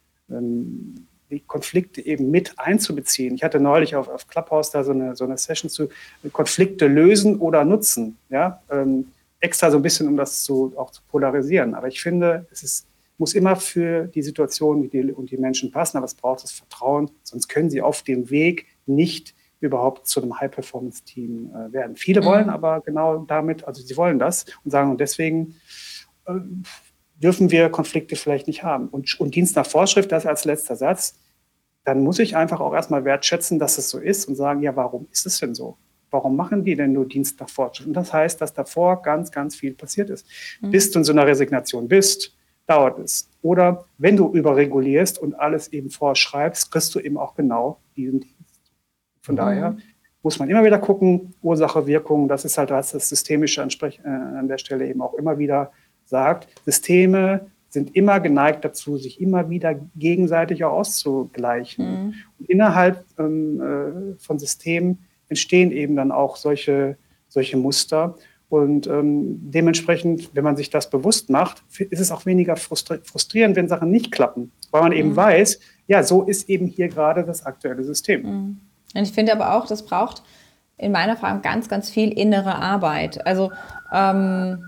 ähm, die Konflikte eben mit einzubeziehen. Ich hatte neulich auf, auf Clubhouse da so eine, so eine Session zu Konflikte lösen oder nutzen, ja, ähm, extra so ein bisschen, um das zu, auch zu polarisieren. Aber ich finde, es ist muss immer für die Situation und die, und die Menschen passen, aber es braucht das Vertrauen, sonst können sie auf dem Weg nicht überhaupt zu einem High-Performance-Team äh, werden. Viele mhm. wollen aber genau damit, also sie wollen das und sagen, und deswegen äh, dürfen wir Konflikte vielleicht nicht haben. Und, und Dienst nach Vorschrift, das als letzter Satz, dann muss ich einfach auch erstmal wertschätzen, dass es so ist und sagen, ja, warum ist es denn so? Warum machen die denn nur Dienst nach Vorschrift? Und das heißt, dass davor ganz, ganz viel passiert ist. Mhm. Bis du in so einer Resignation bist, dauert es. Oder wenn du überregulierst und alles eben vorschreibst, kriegst du eben auch genau diesen Dienst. Von mhm. daher muss man immer wieder gucken, Ursache, Wirkung, das ist halt was das Systemische ansprech- äh, an der Stelle eben auch immer wieder sagt. Systeme sind immer geneigt dazu, sich immer wieder gegenseitig auch auszugleichen. Mhm. Und innerhalb ähm, äh, von Systemen entstehen eben dann auch solche, solche Muster. Und ähm, dementsprechend, wenn man sich das bewusst macht, ist es auch weniger frustri- frustrierend, wenn Sachen nicht klappen. Weil man eben mhm. weiß, ja, so ist eben hier gerade das aktuelle System. Mhm. Und ich finde aber auch, das braucht in meiner Erfahrung ganz, ganz viel innere Arbeit. Also ähm,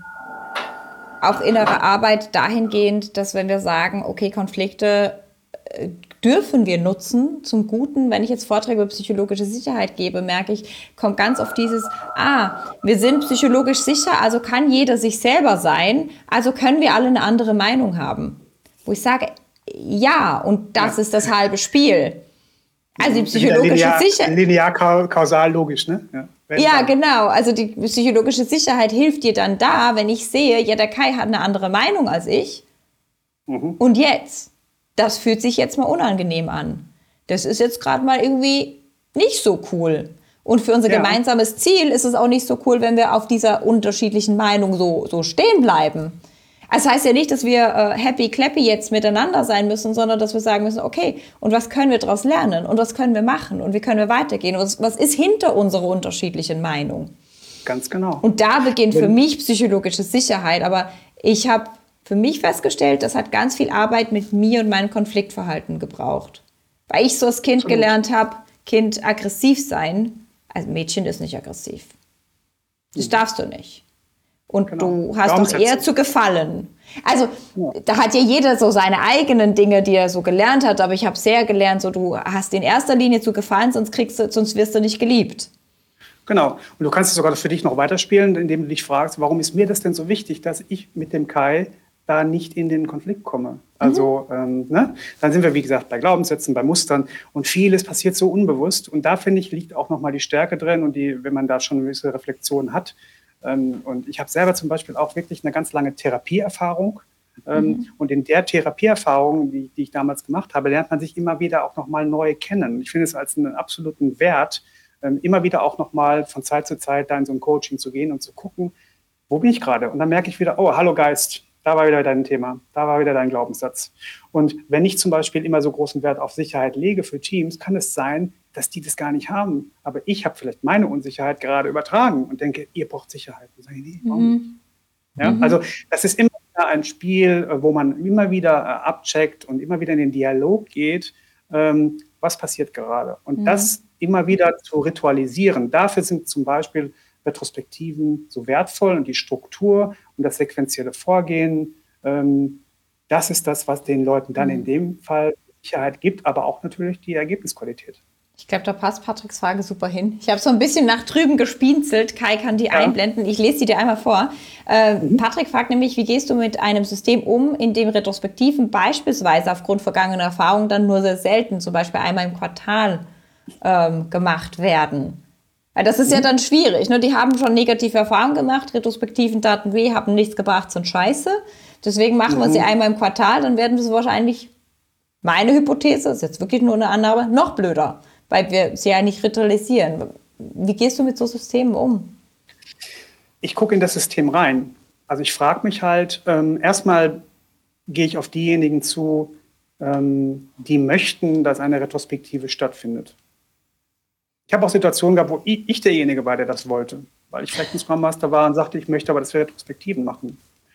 auch innere Arbeit dahingehend, dass wenn wir sagen, okay, Konflikte äh, dürfen wir nutzen zum Guten. Wenn ich jetzt Vorträge über psychologische Sicherheit gebe, merke ich, kommt ganz oft dieses, ah, wir sind psychologisch sicher, also kann jeder sich selber sein, also können wir alle eine andere Meinung haben. Wo ich sage, ja, und das ja. ist das halbe Spiel. Also die psychologische linear, Sicherheit. Linear kausal logisch, ne? Ja, ja genau. Also die psychologische Sicherheit hilft dir dann da, wenn ich sehe, ja, der Kai hat eine andere Meinung als ich. Mhm. Und jetzt? Das fühlt sich jetzt mal unangenehm an. Das ist jetzt gerade mal irgendwie nicht so cool. Und für unser ja. gemeinsames Ziel ist es auch nicht so cool, wenn wir auf dieser unterschiedlichen Meinung so, so stehen bleiben. Das heißt ja nicht, dass wir äh, happy clappy jetzt miteinander sein müssen, sondern dass wir sagen müssen, okay, und was können wir daraus lernen? Und was können wir machen? Und wie können wir weitergehen? Und was ist hinter unserer unterschiedlichen Meinung? Ganz genau. Und da beginnt für mich psychologische Sicherheit. Aber ich habe für mich festgestellt, das hat ganz viel Arbeit mit mir und meinem Konfliktverhalten gebraucht. Weil ich so als Kind Absolut. gelernt habe, Kind aggressiv sein. Also Mädchen ist nicht aggressiv. Das mhm. darfst du nicht. Und Genau. du hast doch eher zu gefallen. Also ja. Da hat ja jeder so seine eigenen Dinge, die er so gelernt hat. Aber ich habe sehr gelernt, so du hast in erster Linie zu gefallen, sonst kriegst du, sonst wirst du nicht geliebt. Genau. Und du kannst es sogar für dich noch weiterspielen, indem du dich fragst, warum ist mir das denn so wichtig, dass ich mit dem Kai da nicht in den Konflikt komme. Also mhm. ähm, ne? Dann sind wir, wie gesagt, bei Glaubenssätzen, bei Mustern und vieles passiert so unbewusst. Und da, finde ich, liegt auch nochmal die Stärke drin und die, wenn man da schon eine gewisse Reflexion hat. Ähm, und ich habe selber zum Beispiel auch wirklich eine ganz lange Therapieerfahrung. Ähm, mhm. Und in der Therapieerfahrung, die, die ich damals gemacht habe, lernt man sich immer wieder auch nochmal neu kennen. Ich finde es als einen absoluten Wert, ähm, immer wieder auch nochmal von Zeit zu Zeit da in so ein Coaching zu gehen und zu gucken, wo bin ich gerade? Und dann merke ich wieder, oh, hallo Geist, da war wieder dein Thema, da war wieder dein Glaubenssatz. Und wenn ich zum Beispiel immer so großen Wert auf Sicherheit lege für Teams, kann es sein, dass die das gar nicht haben. Aber ich habe vielleicht meine Unsicherheit gerade übertragen und denke, ihr braucht Sicherheit. Und sage, nee, warum nicht? Mhm. Ja, also das ist immer wieder ein Spiel, wo man immer wieder abcheckt und immer wieder in den Dialog geht, ähm, was passiert gerade. Und mhm. das immer wieder zu ritualisieren. Dafür sind zum Beispiel Retrospektiven so wertvoll und die Struktur und das sequenzielle Vorgehen, ähm, das ist das, was den Leuten dann in dem Fall Sicherheit gibt, aber auch natürlich die Ergebnisqualität. Ich glaube, da passt Patricks Frage super hin. Ich habe so ein bisschen nach drüben gespienzelt. Kai kann die ja. einblenden. Ich lese sie dir einmal vor. Äh, mhm. Patrick fragt nämlich, wie gehst du mit einem System um, in dem Retrospektiven beispielsweise aufgrund vergangener Erfahrungen dann nur sehr selten, zum Beispiel einmal im Quartal, ähm, gemacht werden? Das ist ja dann schwierig. Ne? Die haben schon negative Erfahrungen gemacht. Retrospektiven taten weh, haben nichts gebracht, sind scheiße. Deswegen machen wir sie einmal im Quartal, dann werden wir sie wahrscheinlich, meine Hypothese, ist jetzt wirklich nur eine Annahme, noch blöder, weil wir sie ja nicht ritualisieren. Wie gehst du mit so Systemen um? Ich gucke in das System rein. Also ich frage mich halt, ähm, erstmal gehe ich auf diejenigen zu, ähm, die möchten, dass eine Retrospektive stattfindet. Ich habe auch Situationen gehabt, wo ich, ich derjenige war, der das wollte, weil ich vielleicht ein Scrum Master war und sagte, ich möchte aber, dass wir Retrospektiven machen.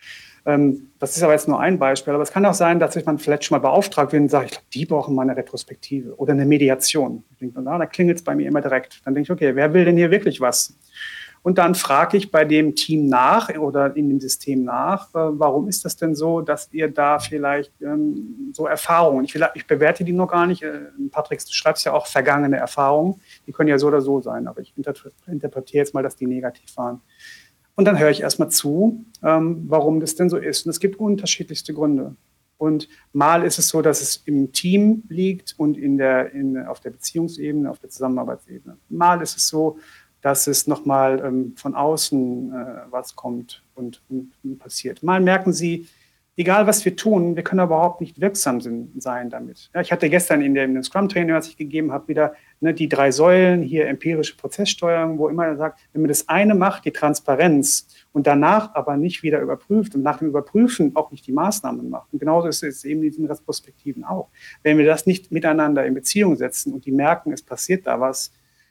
Ähm, das ist aber jetzt nur ein Beispiel, aber es kann auch sein, dass ich man vielleicht schon mal beauftragt wird und sage, ich glaube, die brauchen mal eine Retrospektive oder eine Mediation. Ich denke, na, da klingelt es bei mir immer direkt. Dann denke ich, okay, wer will denn hier wirklich was? Und dann frage ich bei dem Team nach oder in dem System nach, äh, warum ist das denn so, dass ihr da vielleicht ähm, so Erfahrungen, ich, will, ich bewerte die noch gar nicht, äh, Patrick, du schreibst ja auch vergangene Erfahrungen, die können ja so oder so sein, aber ich interpretiere jetzt mal, dass die negativ waren. Und dann höre ich erstmal zu, ähm, warum das denn so ist. Und es gibt unterschiedlichste Gründe. Und mal ist es so, dass es im Team liegt und in der, in, auf der Beziehungsebene, auf der Zusammenarbeitsebene. Mal ist es so, dass es nochmal ähm, von außen äh, was kommt und, und, und passiert. Mal merken Sie, egal was wir tun, wir können überhaupt nicht wirksam sind, sein damit. Ja, ich hatte gestern in dem, in dem Scrum-Training, was ich gegeben habe, wieder ne, die drei Säulen, hier empirische Prozesssteuerung, wo immer er sagt, wenn man das eine macht, die Transparenz, und danach aber nicht wieder überprüft und nach dem Überprüfen auch nicht die Maßnahmen macht. Und genauso ist es eben in diesen Retrospektiven auch. Wenn wir das nicht miteinander in Beziehung setzen und die merken, es passiert da was,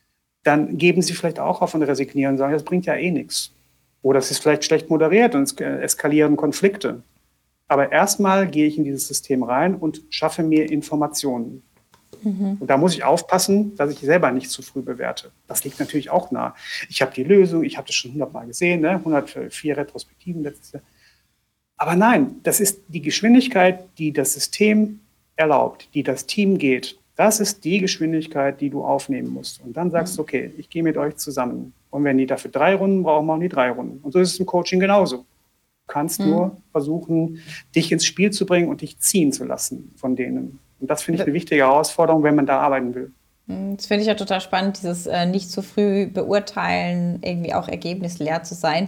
dann geben sie vielleicht auch auf und resignieren und sagen, das bringt ja eh nichts. Oder es ist vielleicht schlecht moderiert und es eskalieren Konflikte. Aber erstmal gehe ich in dieses System rein und schaffe mir Informationen. Mhm. Und da muss ich aufpassen, dass ich selber nicht zu früh bewerte. Das liegt natürlich auch nah. Ich habe die Lösung, ich habe das schon hundertmal gesehen, ne? hundertvier Retrospektiven letztes Jahr. Aber nein, das ist die Geschwindigkeit, die das System erlaubt, die das Team geht. Das ist die Geschwindigkeit, die du aufnehmen musst. Und dann sagst du, okay, ich gehe mit euch zusammen. Und wenn die dafür drei Runden brauchen, machen die drei Runden. Und so ist es im Coaching genauso. Du kannst mhm. nur versuchen, dich ins Spiel zu bringen und dich ziehen zu lassen von denen. Und das finde ich eine wichtige Herausforderung, wenn man da arbeiten will. Das finde ich ja total spannend, dieses äh, nicht zu früh beurteilen, irgendwie auch ergebnisleer zu sein.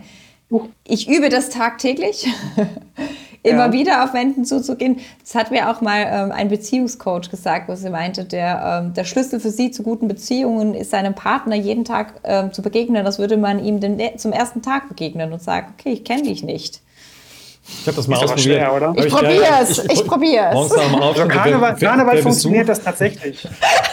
Ich übe das tagtäglich. Immer ja. wieder auf Menschen zuzugehen. Das hat mir auch mal ähm, ein Beziehungscoach gesagt, wo sie meinte, der, ähm, der Schlüssel für sie zu guten Beziehungen ist, seinem Partner jeden Tag ähm, zu begegnen. Das würde man ihm den, zum ersten Tag begegnen und sagen, okay, ich kenne dich nicht. Ich habe das mal ausprobiert. Schwer, oder? Ich probiere es, ich, ich probiere es. Also Karneval, Karneval funktioniert das tatsächlich.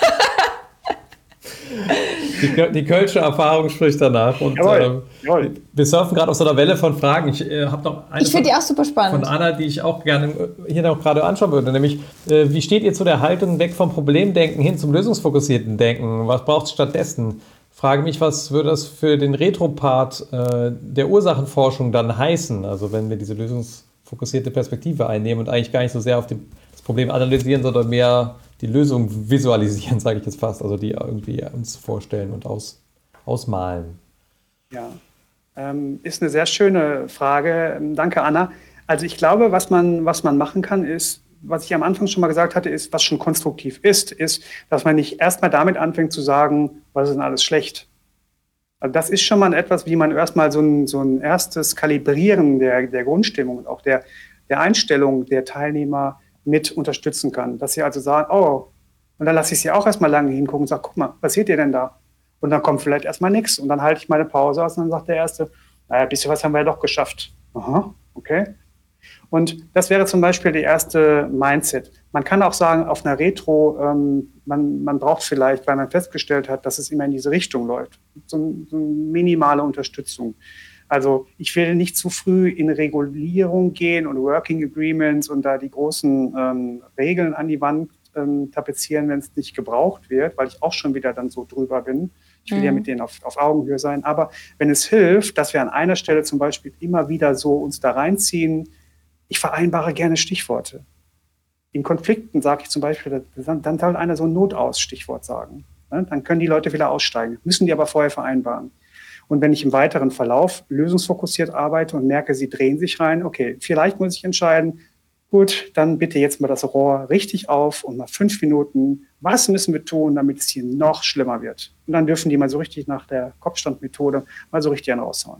Die, die Kölsche Erfahrung spricht danach. Und jawohl, ähm, jawohl. wir surfen gerade auf so einer Welle von Fragen. Ich äh, habe noch eine ich finde die auch super spannend. Von Anna, die ich auch gerne hier noch gerade anschauen würde. Nämlich, äh, wie steht ihr zu der Haltung weg vom Problemdenken hin zum lösungsfokussierten Denken? Was braucht es stattdessen? frage mich, was würde das für den Retro-Part äh, der Ursachenforschung dann heißen? Also wenn wir diese lösungsfokussierte Perspektive einnehmen und eigentlich gar nicht so sehr auf den, das Problem analysieren, sondern mehr die Lösung visualisieren, sage ich jetzt fast, also die irgendwie uns vorstellen und aus, ausmalen. Ja, ähm, ist eine sehr schöne Frage. Danke, Anna. Also ich glaube, was man, was man machen kann, ist, was ich am Anfang schon mal gesagt hatte, ist, was schon konstruktiv ist, ist, dass man nicht erstmal damit anfängt zu sagen, was ist denn alles schlecht. Also das ist schon mal etwas, wie man erstmal so ein, so ein erstes Kalibrieren der, der Grundstimmung und auch der, der Einstellung der Teilnehmer mit unterstützen kann. Dass sie also sagen, oh, und dann lasse ich sie auch erstmal lange hingucken und sage, guck mal, was seht ihr denn da? Und dann kommt vielleicht erstmal nichts. Und dann halte ich meine Pause aus und dann sagt der Erste, naja, ein bisschen was haben wir ja doch geschafft. Aha, okay. Und das wäre zum Beispiel die erste Mindset. Man kann auch sagen, auf einer Retro, ähm, man, man braucht vielleicht, weil man festgestellt hat, dass es immer in diese Richtung läuft, so, ein, so eine minimale Unterstützung. Also ich will nicht zu früh in Regulierung gehen und Working Agreements und da die großen ähm, Regeln an die Wand ähm, tapezieren, wenn es nicht gebraucht wird, weil ich auch schon wieder dann so drüber bin. Ich will mhm. ja mit denen auf, auf Augenhöhe sein. Aber wenn es hilft, dass wir an einer Stelle zum Beispiel immer wieder so uns da reinziehen, ich vereinbare gerne Stichworte. In Konflikten sage ich zum Beispiel, dann soll einer so ein Notaus-Stichwort sagen. Dann können die Leute wieder aussteigen, müssen die aber vorher vereinbaren. Und wenn ich im weiteren Verlauf lösungsfokussiert arbeite und merke, sie drehen sich rein, okay, vielleicht muss ich entscheiden, gut, dann bitte jetzt mal das Rohr richtig auf und mal fünf Minuten, was müssen wir tun, damit es hier noch schlimmer wird? Und dann dürfen die mal so richtig nach der Kopfstandmethode mal so richtig einen raushauen.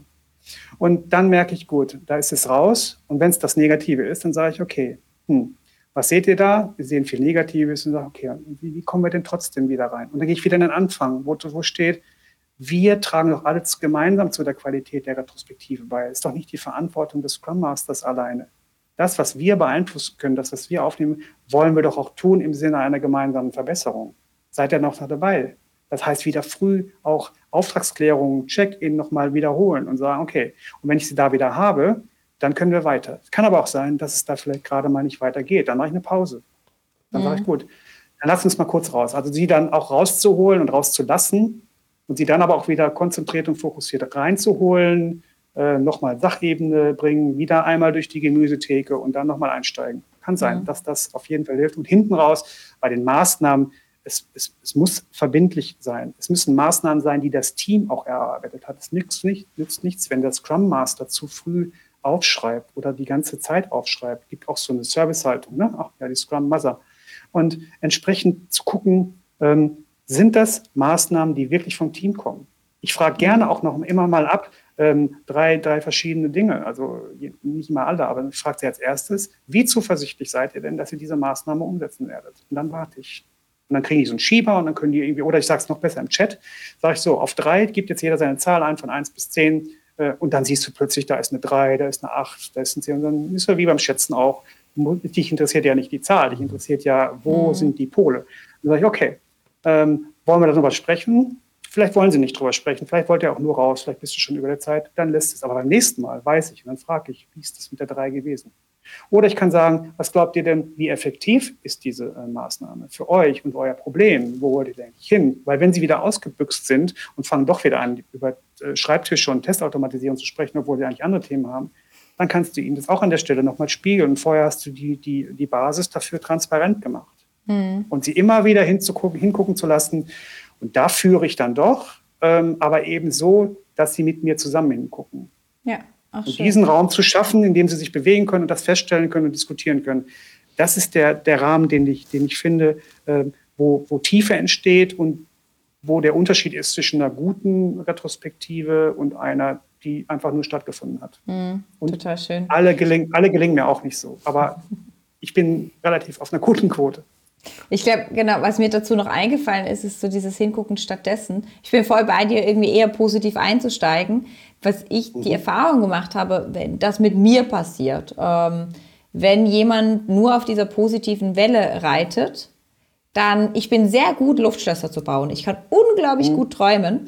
Und dann merke ich, gut, da ist es raus. Und wenn es das Negative ist, dann sage ich, okay, hm, was seht ihr da? Wir sehen viel Negatives und sage, okay, wie, wie kommen wir denn trotzdem wieder rein? Und dann gehe ich wieder in den Anfang, wo, wo steht, wir tragen doch alle gemeinsam zu der Qualität der Retrospektive bei. Es ist doch nicht die Verantwortung des Scrum Masters alleine. Das, was wir beeinflussen können, das, was wir aufnehmen, wollen wir doch auch tun im Sinne einer gemeinsamen Verbesserung. Seid ihr noch dabei? Das heißt, wieder früh auch Auftragsklärungen, Check-in nochmal wiederholen und sagen, okay, und wenn ich sie da wieder habe, dann können wir weiter. Es kann aber auch sein, dass es da vielleicht gerade mal nicht weitergeht. Dann mache ich eine Pause. Dann mhm. sage ich, gut, dann lass uns mal kurz raus. Also sie dann auch rauszuholen und rauszulassen und sie dann aber auch wieder konzentriert und fokussiert reinzuholen, äh, nochmal Sachebene bringen, wieder einmal durch die Gemüsetheke und dann nochmal einsteigen. Kann sein, mhm. dass das auf jeden Fall hilft. Und hinten raus bei den Maßnahmen, Es, es, es muss verbindlich sein. Es müssen Maßnahmen sein, die das Team auch erarbeitet hat. Es nützt, nicht, nützt nichts, wenn der Scrum Master zu früh aufschreibt oder die ganze Zeit aufschreibt. Es gibt auch so eine Servicehaltung, ne? Ach ja, die Scrum Master. Und entsprechend zu gucken, ähm, sind das Maßnahmen, die wirklich vom Team kommen? Ich frage gerne auch noch immer mal ab, ähm, drei, drei verschiedene Dinge. Also nicht mal alle, aber ich frage Sie als erstes, wie zuversichtlich seid ihr denn, dass ihr diese Maßnahme umsetzen werdet? Und dann warte ich. Und dann kriegen die so einen Schieber und dann können die irgendwie, oder ich sage es noch besser im Chat, sage ich so, auf drei gibt jetzt jeder seine Zahl ein, von eins bis zehn, äh, und dann siehst du plötzlich, da ist eine drei, da ist eine acht, da ist ein zehn, und dann ist ja wie beim Schätzen auch, dich interessiert ja nicht die Zahl, dich interessiert ja, wo mhm. sind die Pole. Dann sage ich, okay, ähm, wollen wir darüber sprechen? Vielleicht wollen Sie nicht drüber sprechen, vielleicht wollt ihr auch nur raus, vielleicht bist du schon über der Zeit, dann lässt es. Aber beim nächsten Mal weiß ich und dann frage ich, wie ist das mit der drei gewesen? Oder ich kann sagen, was glaubt ihr denn, wie effektiv ist diese äh, Maßnahme für euch und euer Problem? Wo wollt ihr denn hin? Weil wenn sie wieder ausgebüxt sind und fangen doch wieder an, über äh, Schreibtische und Testautomatisierung zu sprechen, obwohl sie eigentlich andere Themen haben, dann kannst du ihnen das auch an der Stelle nochmal spiegeln. Und vorher hast du die, die, die Basis dafür transparent gemacht. Mhm. Und sie immer wieder hinzugucken, hingucken zu lassen. Und da führe ich dann doch, ähm, aber eben so, dass sie mit mir zusammen hingucken. Ja. Ach, und diesen Raum zu schaffen, in dem sie sich bewegen können und das feststellen können und diskutieren können, das ist der, der Rahmen, den ich, den ich finde, äh, wo, wo Tiefe entsteht und wo der Unterschied ist zwischen einer guten Retrospektive und einer, die einfach nur stattgefunden hat. Mm, und total schön. Alle gelingen, alle gelingen mir auch nicht so, aber ich bin relativ auf einer guten Quote. Ich glaube, genau, was mir dazu noch eingefallen ist, ist so dieses Hingucken stattdessen. Ich bin voll bei dir, irgendwie eher positiv einzusteigen. Was ich mhm. die Erfahrung gemacht habe, wenn das mit mir passiert, ähm, wenn jemand nur auf dieser positiven Welle reitet, dann, ich bin sehr gut, Luftschlösser zu bauen. Ich kann unglaublich mhm. gut träumen.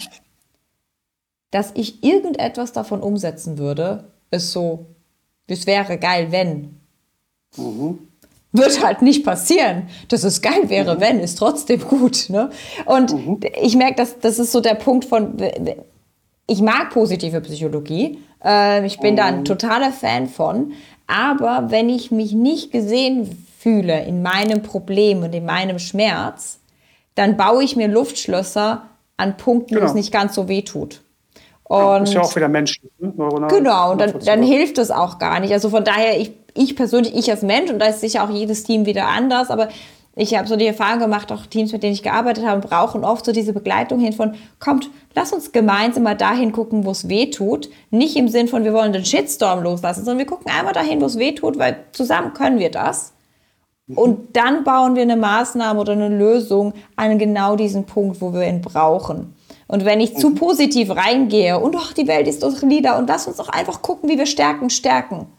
Dass ich irgendetwas davon umsetzen würde, ist so, das wäre geil, wenn. Mhm. wird halt nicht passieren. Dass es geil wäre, mhm. wenn, ist trotzdem gut. Ne? Und mhm. ich merke, dass das ist so der Punkt von, ich mag positive Psychologie. Äh, ich bin mhm. da ein totaler Fan von. Aber wenn ich mich nicht gesehen fühle in meinem Problem und in meinem Schmerz, dann baue ich mir Luftschlösser an Punkten, genau. wo es nicht ganz so weh tut. Und ja, ist ja auch wieder menschlich. Ne? Genau, und dann, dann hilft es auch gar nicht. Also von daher, ich, ich persönlich, ich als Mensch, und da ist sicher auch jedes Team wieder anders, aber ich habe so die Erfahrung gemacht, auch Teams, mit denen ich gearbeitet habe, brauchen oft so diese Begleitung hin von, kommt, lass uns gemeinsam mal dahin gucken, wo es weh tut. Nicht im Sinn von, wir wollen den Shitstorm loslassen, sondern wir gucken einmal dahin, wo es weh tut, weil zusammen können wir das. Mhm. Und dann bauen wir eine Maßnahme oder eine Lösung an genau diesen Punkt, wo wir ihn brauchen. Und wenn ich mhm. zu positiv reingehe und ach, die Welt ist doch lila und lass uns doch einfach gucken, wie wir stärken, stärken,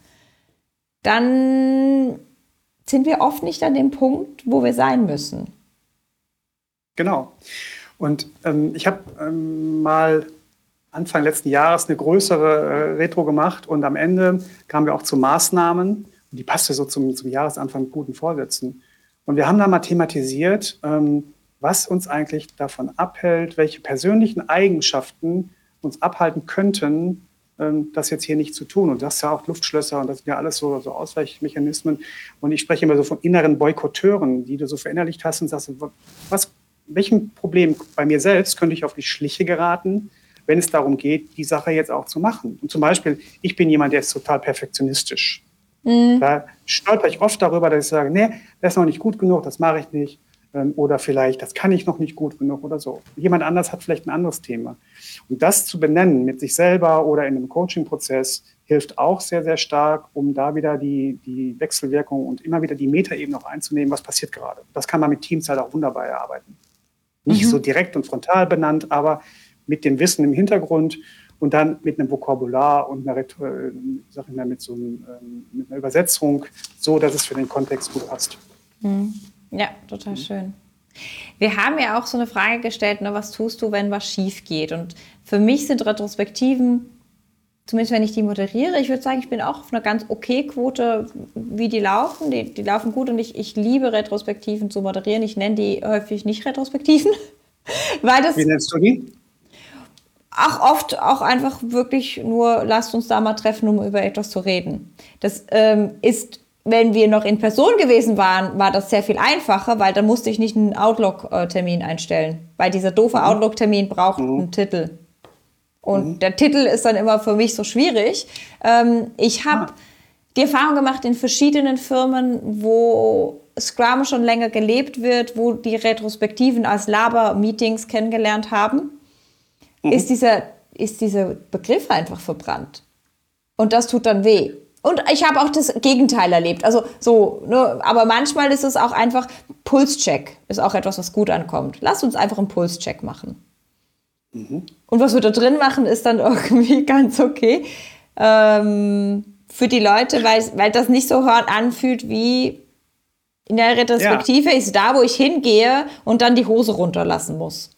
dann sind wir oft nicht an dem Punkt, wo wir sein müssen. Genau. Und ähm, ich habe ähm, mal Anfang letzten Jahres eine größere äh, Retro gemacht und am Ende kamen wir auch zu Maßnahmen. Und die passte so zum, zum Jahresanfang mit guten Vorsätzen. Und wir haben da mal thematisiert, ähm, was uns eigentlich davon abhält, welche persönlichen Eigenschaften uns abhalten könnten, das jetzt hier nicht zu tun. Und das ist ja auch Luftschlösser und das sind ja alles so, so Ausweichmechanismen. Und ich spreche immer so von inneren Boykotteuren, die du so verinnerlicht hast und sagst, was, welchem Problem bei mir selbst könnte ich auf die Schliche geraten, wenn es darum geht, die Sache jetzt auch zu machen. Und zum Beispiel, ich bin jemand, der ist total perfektionistisch. Mhm. Da stolper ich oft darüber, dass ich sage, nee, das ist noch nicht gut genug, das mache ich nicht. Oder vielleicht, das kann ich noch nicht gut genug oder so. Jemand anders hat vielleicht ein anderes Thema. Und das zu benennen mit sich selber oder in einem Coaching-Prozess hilft auch sehr, sehr stark, um da wieder die, die Wechselwirkung und immer wieder die Metaebene auch einzunehmen, was passiert gerade. Das kann man mit Teams halt auch wunderbar erarbeiten. Nicht mhm. so direkt und frontal benannt, aber mit dem Wissen im Hintergrund und dann mit einem Vokabular und einer, sag ich mal, mit, so einem, mit einer Übersetzung, so dass es für den Kontext gut passt. Mhm. Ja, total schön. Wir haben ja auch so eine Frage gestellt, ne, was tust du, wenn was schief geht? Und für mich sind Retrospektiven, zumindest wenn ich die moderiere, ich würde sagen, ich bin auch auf einer ganz okay Quote, wie die laufen. Die, die laufen gut und ich, ich liebe Retrospektiven zu moderieren. Ich nenne die häufig nicht Retrospektiven. Weil das, wie nennst du die? Ach, oft auch einfach wirklich nur, lasst uns da mal treffen, um über etwas zu reden. Das ähm, ist... Wenn wir noch in Person gewesen waren, war das sehr viel einfacher, weil dann musste ich nicht einen Outlook-Termin einstellen. Weil dieser doofe Outlook-Termin braucht mhm. einen Titel. Und mhm. der Titel ist dann immer für mich so schwierig. Ähm, ich habe ah. die Erfahrung gemacht in verschiedenen Firmen, wo Scrum schon länger gelebt wird, wo die Retrospektiven als Laber-Meetings kennengelernt haben, mhm. ist dieser, ist dieser Begriff einfach verbrannt. Und das tut dann weh. Und ich habe auch das Gegenteil erlebt. Also so, ne, aber manchmal ist es auch einfach, Pulscheck ist auch etwas, was gut ankommt. Lass uns einfach einen Pulscheck machen. Mhm. Und was wir da drin machen, ist dann irgendwie ganz okay. Ähm, für die Leute, weil, weil das nicht so hart anfühlt wie in der Retrospektive, ja. ist da, wo ich hingehe und dann die Hose runterlassen muss.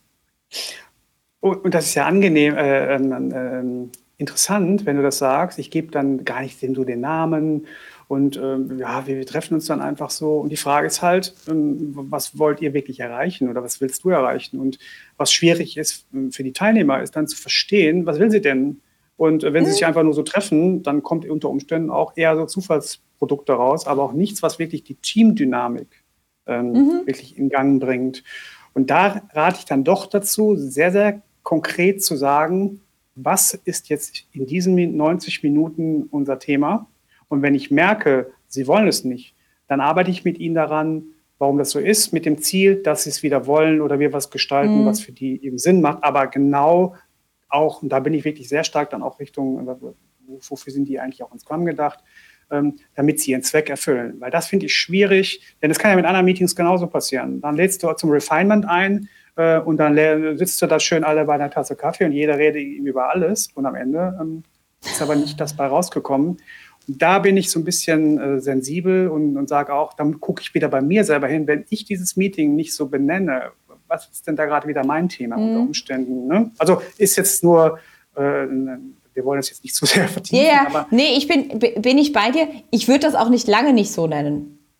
Und das ist ja angenehm, äh, äh, äh, interessant, wenn du das sagst. Ich gebe dann gar nicht dem so den Namen und ähm, ja, wir, wir treffen uns dann einfach so. Und die Frage ist halt, ähm, was wollt ihr wirklich erreichen oder was willst du erreichen? Und was schwierig ist ähm, für die Teilnehmer, ist dann zu verstehen, was will sie denn? Und äh, wenn mhm. sie sich einfach nur so treffen, dann kommt unter Umständen auch eher so Zufallsprodukte raus, aber auch nichts, was wirklich die Teamdynamik ähm, mhm. wirklich in Gang bringt. Und da rate ich dann doch dazu, sehr, sehr konkret zu sagen, was ist jetzt in diesen neunzig Minuten unser Thema? Und wenn ich merke, sie wollen es nicht, dann arbeite ich mit ihnen daran, warum das so ist, mit dem Ziel, dass sie es wieder wollen oder wir was gestalten, mhm. was für die eben Sinn macht. Aber genau auch, und da bin ich wirklich sehr stark dann auch Richtung, wofür sind die eigentlich auch in Scrum gedacht, ähm, damit sie ihren Zweck erfüllen. Weil das finde ich schwierig, denn das kann ja mit anderen Meetings genauso passieren. Dann lädst du zum Refinement ein, und dann sitzt du da schön alle bei einer Tasse Kaffee und jeder redet ihm über alles. Und am Ende ähm, ist aber nicht das bei rausgekommen. Und da bin ich so ein bisschen äh, sensibel und, und sage auch, dann gucke ich wieder bei mir selber hin, wenn ich dieses Meeting nicht so benenne, was ist denn da gerade wieder mein Thema mhm. unter Umständen? Ne? Also ist jetzt nur, äh, wir wollen es jetzt nicht zu sehr vertiefen. Yeah. Aber nee, ich bin, bin ich bei dir. Ich würde das auch nicht lange nicht so nennen.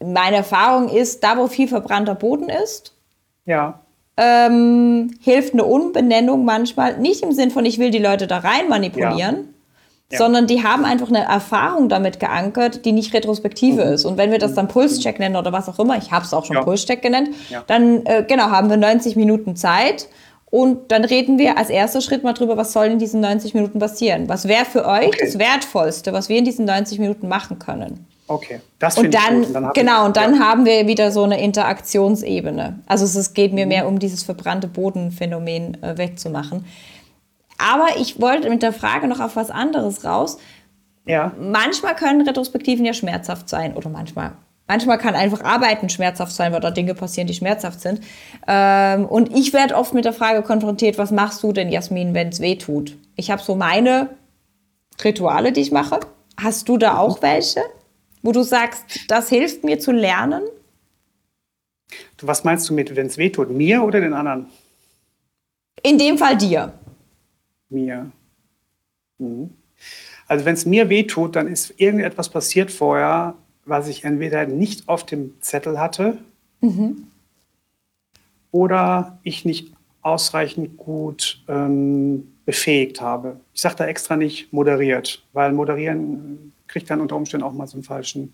meine Erfahrung ist, da wo viel verbrannter Boden ist, Ja. ähm, hilft eine Umbenennung manchmal. Nicht im Sinn von, ich will die Leute da rein manipulieren, Ja. sondern die haben einfach eine Erfahrung damit geankert, die nicht retrospektive ist. Und wenn wir das dann Pulscheck nennen oder was auch immer, ich habe es auch schon Ja. Pulscheck genannt, Ja. dann äh, genau haben wir neunzig Minuten Zeit und dann reden wir als erster Schritt mal drüber, was soll in diesen neunzig Minuten passieren? Was wäre für euch Okay. das Wertvollste, was wir in diesen neunzig Minuten machen können? Okay, das Und finde ich dann, gut. Und dann hab genau, ich, und dann ja. haben wir wieder so eine Interaktionsebene. Also es, es geht mir mehr um dieses verbrannte Bodenphänomen äh, wegzumachen. Aber ich wollte mit der Frage noch auf was anderes raus. Ja. Manchmal können Retrospektiven ja schmerzhaft sein oder manchmal. Manchmal kann einfach Arbeiten schmerzhaft sein, weil da Dinge passieren, die schmerzhaft sind. Ähm, und ich werde oft mit der Frage konfrontiert, was machst du denn, Jasmin, wenn es weh tut? Ich habe so meine Rituale, die ich mache. Hast du da auch welche, wo du sagst, das hilft mir zu lernen? Du, was meinst du mit, wenn es wehtut? Mir oder den anderen? In dem Fall dir. Mir. Mhm. Also wenn es mir wehtut, dann ist irgendetwas passiert vorher, was ich entweder nicht auf dem Zettel hatte oder ich nicht ausreichend gut ähm, befähigt habe. Ich sage da extra nicht moderiert, weil moderieren äh, kriegt dann unter Umständen auch mal so einen falschen,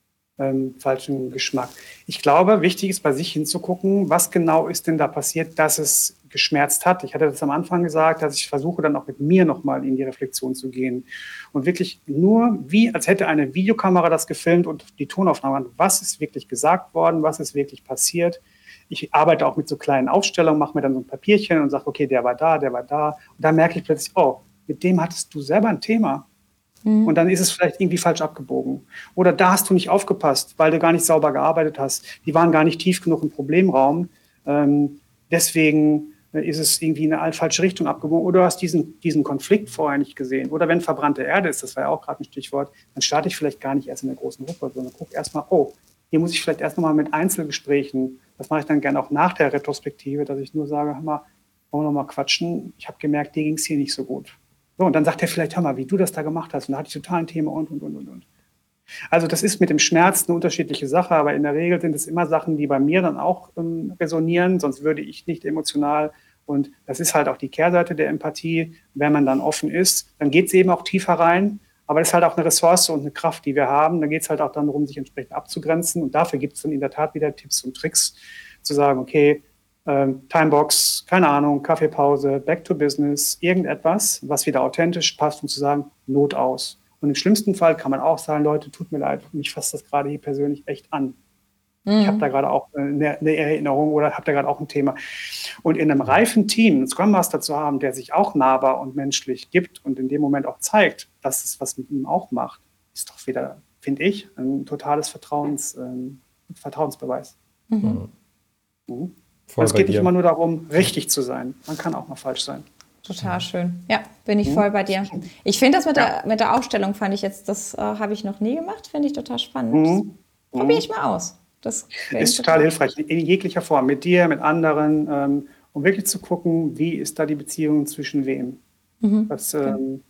ähm, falschen Geschmack. Ich glaube, wichtig ist bei sich hinzugucken, was genau ist denn da passiert, dass es geschmerzt hat. Ich hatte das am Anfang gesagt, dass ich versuche dann auch mit mir nochmal in die Reflexion zu gehen und wirklich nur wie, als hätte eine Videokamera das gefilmt und die Tonaufnahme an, was ist wirklich gesagt worden, was ist wirklich passiert. Ich arbeite auch mit so kleinen Aufstellungen, mache mir dann so ein Papierchen und sage, okay, der war da, der war da. Und da merke ich plötzlich, oh, mit dem hattest du selber ein Thema. Mhm. Und dann ist es vielleicht irgendwie falsch abgebogen. Oder da hast du nicht aufgepasst, weil du gar nicht sauber gearbeitet hast. Die waren gar nicht tief genug im Problemraum. Ähm, deswegen ist es irgendwie in eine falsche Richtung abgebogen. Oder du hast diesen, diesen Konflikt vorher nicht gesehen. Oder wenn verbrannte Erde ist, das war ja auch gerade ein Stichwort, dann starte ich vielleicht gar nicht erst in der großen Gruppe, sondern gucke erstmal, oh, hier muss ich vielleicht erst nochmal mit Einzelgesprächen, das mache ich dann gerne auch nach der Retrospektive, dass ich nur sage, hör mal, wollen wir nochmal quatschen? Ich habe gemerkt, dir ging es hier nicht so gut. So, und dann sagt er vielleicht, hör mal, wie du das da gemacht hast. Und da hatte ich total ein Thema und, und, und, und, und. Also das ist mit dem Schmerz eine unterschiedliche Sache, aber in der Regel sind es immer Sachen, die bei mir dann auch ähm, resonieren, sonst würde ich nicht emotional. Und das ist halt auch die Kehrseite der Empathie. Wenn man dann offen ist, dann geht es eben auch tiefer rein. Aber das ist halt auch eine Ressource und eine Kraft, die wir haben. Da geht es halt auch dann darum, sich entsprechend abzugrenzen. Und dafür gibt es dann in der Tat wieder Tipps und Tricks, zu sagen, okay, ähm, Timebox, keine Ahnung, Kaffeepause, Back to Business, irgendetwas, was wieder authentisch passt, um zu sagen, Not aus. Und im schlimmsten Fall kann man auch sagen, Leute, tut mir leid, mich fasst das gerade hier persönlich echt an. Mhm. Ich habe da gerade auch eine, eine Erinnerung oder habe da gerade auch ein Thema. Und in einem reifen Team einen Scrum Master zu haben, der sich auch nahbar und menschlich gibt und in dem Moment auch zeigt, dass es was mit ihm auch macht, ist doch wieder, finde ich, ein totales Vertrauens, ähm, Vertrauensbeweis. Mhm. Mhm. Es geht nicht immer nur darum, richtig zu sein. Man kann auch mal falsch sein. Total schön. Ja, bin ich voll bei dir. Ich finde das mit, ja. der, mit der Aufstellung, fand ich jetzt, das äh, habe ich noch nie gemacht, finde ich total spannend. Mhm. Probiere ich mal aus. Das ist total hilfreich, in jeglicher Form, mit dir, mit anderen, ähm, um wirklich zu gucken, wie ist da die Beziehung zwischen wem. Mhm. Das ähm,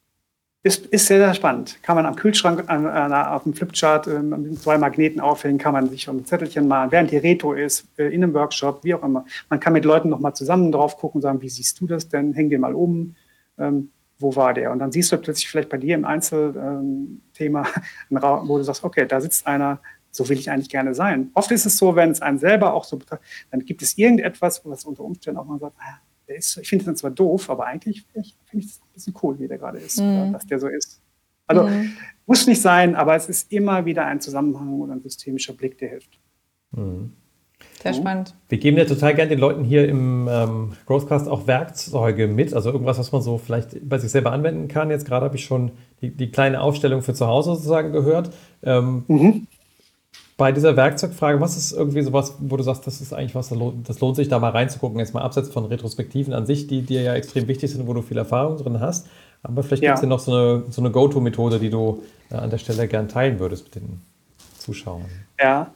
ist, ist sehr, sehr spannend. Kann man am Kühlschrank, an, an, auf dem Flipchart äh, mit zwei Magneten aufhängen, kann man sich schon ein Zettelchen malen, während die Reto ist, äh, in einem Workshop, wie auch immer. Man kann mit Leuten nochmal zusammen drauf gucken und sagen, wie siehst du das denn? Häng den mal um. Ähm, wo war der? Und dann siehst du plötzlich vielleicht bei dir im Einzelthema, ähm, wo du sagst, okay, da sitzt einer, so will ich eigentlich gerne sein. Oft ist es so, wenn es einen selber auch so betrachtet, dann gibt es irgendetwas, was unter Umständen auch mal sagt, ah, der ist, ich finde es zwar doof, aber eigentlich finde ich es ein bisschen cool, wie der gerade ist, mhm. oder, dass der so ist. Also mhm. muss nicht sein, aber es ist immer wieder ein Zusammenhang und ein systemischer Blick, der hilft. Mhm. Sehr mhm. spannend. Wir geben ja total gerne den Leuten hier im ähm, Growthcast auch Werkzeuge mit, also irgendwas, was man so vielleicht bei sich selber anwenden kann. Jetzt gerade habe ich schon die, die kleine Aufstellung für zu Hause sozusagen gehört. Ähm, mhm. Bei dieser Werkzeugfrage, was ist irgendwie sowas, wo du sagst, das ist eigentlich was, das lohnt sich da mal reinzugucken, jetzt mal abseits von Retrospektiven an sich, die dir ja extrem wichtig sind, wo du viel Erfahrung drin hast. Aber vielleicht ja. gibt es ja noch so eine, so eine Go-To-Methode, die du äh, an der Stelle gern teilen würdest mit den Zuschauern. Ja,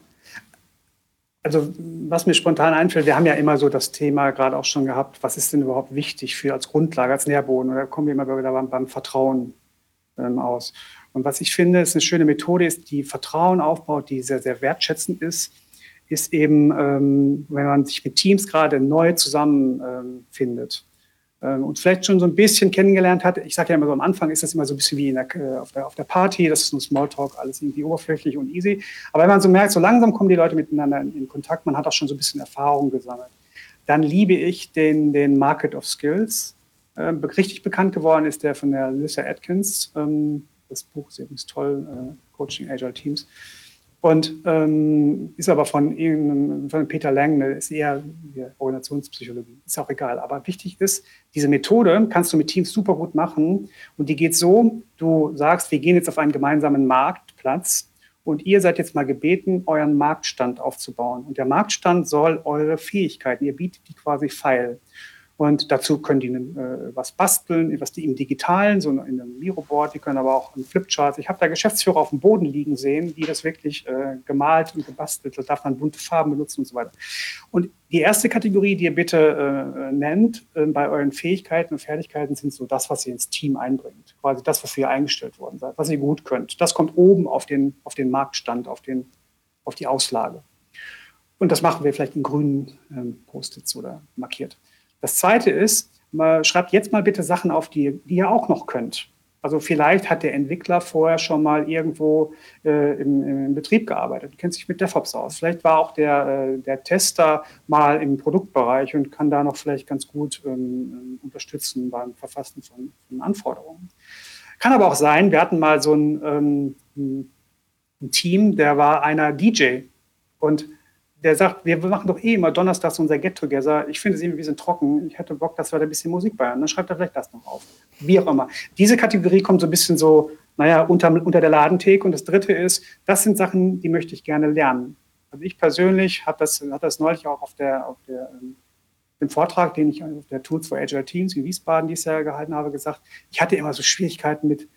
also was mir spontan einfällt, wir haben ja immer so das Thema gerade auch schon gehabt, was ist denn überhaupt wichtig für als Grundlage, als Nährboden? Oder kommen wir immer wieder beim, beim Vertrauen. ähm, aus. Und was ich finde, ist eine schöne Methode, ist, die Vertrauen aufbaut, die sehr, sehr wertschätzend ist, ist eben, ähm, wenn man sich mit Teams gerade neu zusammenfindet ähm, ähm, und vielleicht schon so ein bisschen kennengelernt hat. Ich sage ja immer so, am Anfang ist das immer so ein bisschen wie in der, äh, auf, der, auf der Party, das ist nur Smalltalk, alles irgendwie oberflächlich und easy. Aber wenn man so merkt, so langsam kommen die Leute miteinander in, in Kontakt, man hat auch schon so ein bisschen Erfahrung gesammelt. Dann liebe ich den, den Market of Skills. Ähm, richtig bekannt geworden ist der von der Lyssa Atkins. Ähm, das Buch ist übrigens toll, äh, Coaching Agile Teams. Und ähm, ist aber von, von Peter Lang, ist eher Organisationspsychologie, ist auch egal. Aber wichtig ist, diese Methode kannst du mit Teams super gut machen. Und die geht so, du sagst, wir gehen jetzt auf einen gemeinsamen Marktplatz und ihr seid jetzt mal gebeten, euren Marktstand aufzubauen. Und der Marktstand soll eure Fähigkeiten, ihr bietet die quasi feil. Und dazu können die äh, was basteln, was die im Digitalen, so in einem Miro-Board, die können aber auch in Flipcharts. Ich habe da Geschäftsführer auf dem Boden liegen sehen, die das wirklich äh, gemalt und gebastelt, da darf man bunte Farben benutzen und so weiter. Und die erste Kategorie, die ihr bitte äh, nennt, äh, bei euren Fähigkeiten und Fertigkeiten, sind so das, was ihr ins Team einbringt. Quasi das, wofür ihr eingestellt worden seid, was ihr gut könnt. Das kommt oben auf den, auf den Marktstand, auf, den, auf die Auslage. Und das machen wir vielleicht in grünen ähm, Post-its oder markiert. Das Zweite ist, schreibt jetzt mal bitte Sachen auf, die, die ihr auch noch könnt. Also vielleicht hat der Entwickler vorher schon mal irgendwo äh, im, im Betrieb gearbeitet, kennt sich mit DevOps aus. Vielleicht war auch der, äh, der Tester mal im Produktbereich und kann da noch vielleicht ganz gut ähm, unterstützen beim Verfassen von, von Anforderungen. Kann aber auch sein, wir hatten mal so ein, ähm, ein Team, der war einer D J und der sagt, wir machen doch eh immer donnerstags unser Get-Together. Ich finde es irgendwie ein bisschen trocken. Ich hätte Bock, dass wir da ein bisschen Musik bei haben. Dann schreibt er vielleicht das noch auf. Wie auch immer. Diese Kategorie kommt so ein bisschen so, naja, unter, unter der Ladentheke. Und das Dritte ist, das sind Sachen, die möchte ich gerne lernen. Also ich persönlich habe das, hatte das neulich auch auf der, auf der, dem Vortrag, den ich auf der Tools for Agile Teams in Wiesbaden dieses Jahr gehalten habe, gesagt, ich hatte immer so Schwierigkeiten mit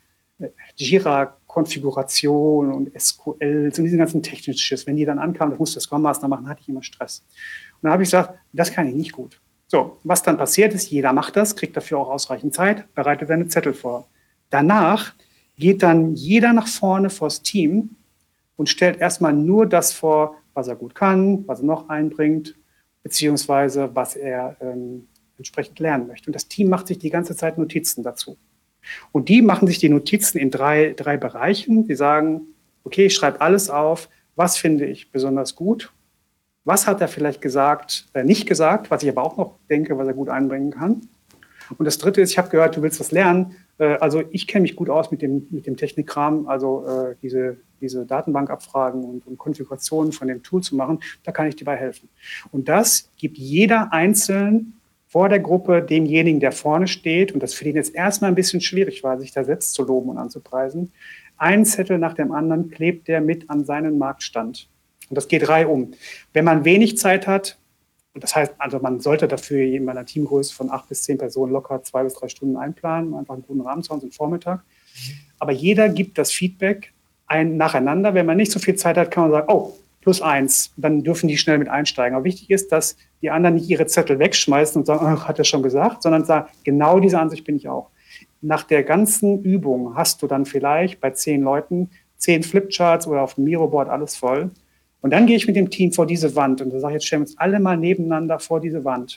Jira-Konfiguration und S Q L, so diesen ganzen technischen Schiss. Wenn die dann ankamen, das musste der Scrum Master machen, hatte ich immer Stress. Und dann habe ich gesagt, das kann ich nicht gut. So, was dann passiert ist, jeder macht das, kriegt dafür auch ausreichend Zeit, bereitet seine Zettel vor. Danach geht dann jeder nach vorne vors Team und stellt erstmal nur das vor, was er gut kann, was er noch einbringt, beziehungsweise was er ähm, entsprechend lernen möchte. Und das Team macht sich die ganze Zeit Notizen dazu. Und die machen sich die Notizen in drei, drei Bereichen. Die sagen, okay, ich schreibe alles auf, was finde ich besonders gut, was hat er vielleicht gesagt, äh, nicht gesagt, was ich aber auch noch denke, was er gut einbringen kann. Und das Dritte ist, ich habe gehört, du willst was lernen. Äh, also ich kenne mich gut aus mit dem, mit dem Technikkram, also äh, diese, diese Datenbankabfragen und, und Konfigurationen von dem Tool zu machen, da kann ich dir bei helfen. Und das gibt jeder einzeln vor der Gruppe demjenigen, der vorne steht, und das für den jetzt erstmal ein bisschen schwierig war, sich da selbst zu loben und anzupreisen, einen Zettel nach dem anderen klebt der mit an seinen Marktstand. Und das geht reihum. Wenn man wenig Zeit hat, und das heißt, also man sollte dafür in einer Teamgröße von acht bis zehn Personen locker zwei bis drei Stunden einplanen, einfach einen guten Rahmen zu haben, so einen Vormittag. Aber jeder gibt das Feedback ein, nacheinander. Wenn man nicht so viel Zeit hat, kann man sagen, oh, plus eins, dann dürfen die schnell mit einsteigen. Aber wichtig ist, dass die anderen nicht ihre Zettel wegschmeißen und sagen, ach, hat er schon gesagt, sondern sagen, genau diese Ansicht bin ich auch. Nach der ganzen Übung hast du dann vielleicht bei zehn Leuten zehn Flipcharts oder auf dem Miro-Board alles voll. Und dann gehe ich mit dem Team vor diese Wand und dann sage ich, jetzt stellen wir uns alle mal nebeneinander vor diese Wand.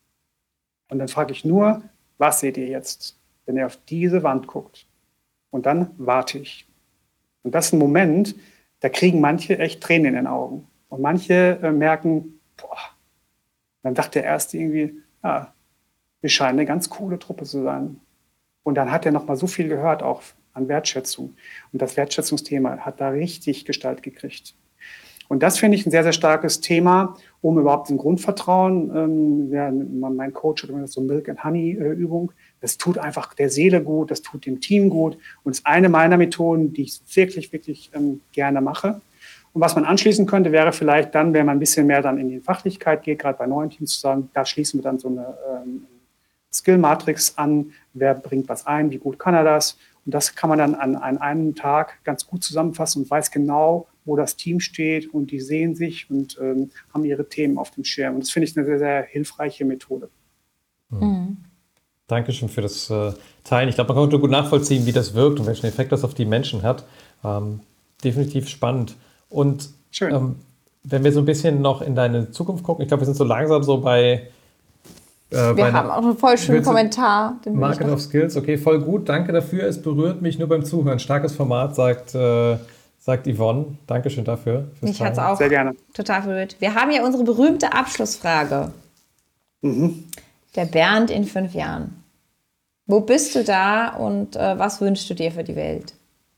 Und dann frage ich nur, was seht ihr jetzt, wenn ihr auf diese Wand guckt? Und dann warte ich. Und das ist ein Moment, da kriegen manche echt Tränen in den Augen. Und manche äh, merken, boah, dann sagt der Erste irgendwie, ja, wir scheinen eine ganz coole Truppe zu sein. Und dann hat er noch mal so viel gehört, auch an Wertschätzung. Und das Wertschätzungsthema hat da richtig Gestalt gekriegt. Und das finde ich ein sehr, sehr starkes Thema, um überhaupt ein Grundvertrauen, ähm, ja, mein Coach hat immer so Milk and Honey äh, Übung, das tut einfach der Seele gut, das tut dem Team gut und ist eine meiner Methoden, die ich wirklich, wirklich ähm, gerne mache. Und was man anschließen könnte, wäre vielleicht dann, wenn man ein bisschen mehr dann in die Fachlichkeit geht, gerade bei neuen Teams zu sagen, da schließen wir dann so eine ähm, Skill-Matrix an, wer bringt was ein, wie gut kann er das. Und das kann man dann an, an einem Tag ganz gut zusammenfassen und weiß genau, wo das Team steht und die sehen sich und ähm, haben ihre Themen auf dem Schirm. Und das finde ich eine sehr, sehr hilfreiche Methode. Mhm. Dankeschön für das äh, Teilen. Ich glaube, man konnte gut nachvollziehen, wie das wirkt und welchen Effekt das auf die Menschen hat. Ähm, definitiv spannend. Und ähm, wenn wir so ein bisschen noch in deine Zukunft gucken, ich glaube, wir sind so langsam so bei... Äh, wir bei haben auch einen voll schönen Kommentar. Den Market of Skills, okay, voll gut. Danke dafür. Es berührt mich nur beim Zuhören. Starkes Format, sagt, äh, sagt Yvonne. Dankeschön dafür. Mich hat es auch Sehr gerne. Total berührt. Wir haben ja unsere berühmte Abschlussfrage. Mhm. Der Bernd in fünf Jahren. Wo bist du da und äh, was wünschst du dir für die Welt?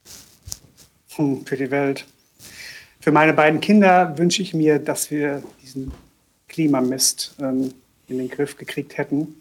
Hm, für die Welt. Für meine beiden Kinder wünsche ich mir, dass wir diesen Klimamist ähm, in den Griff gekriegt hätten.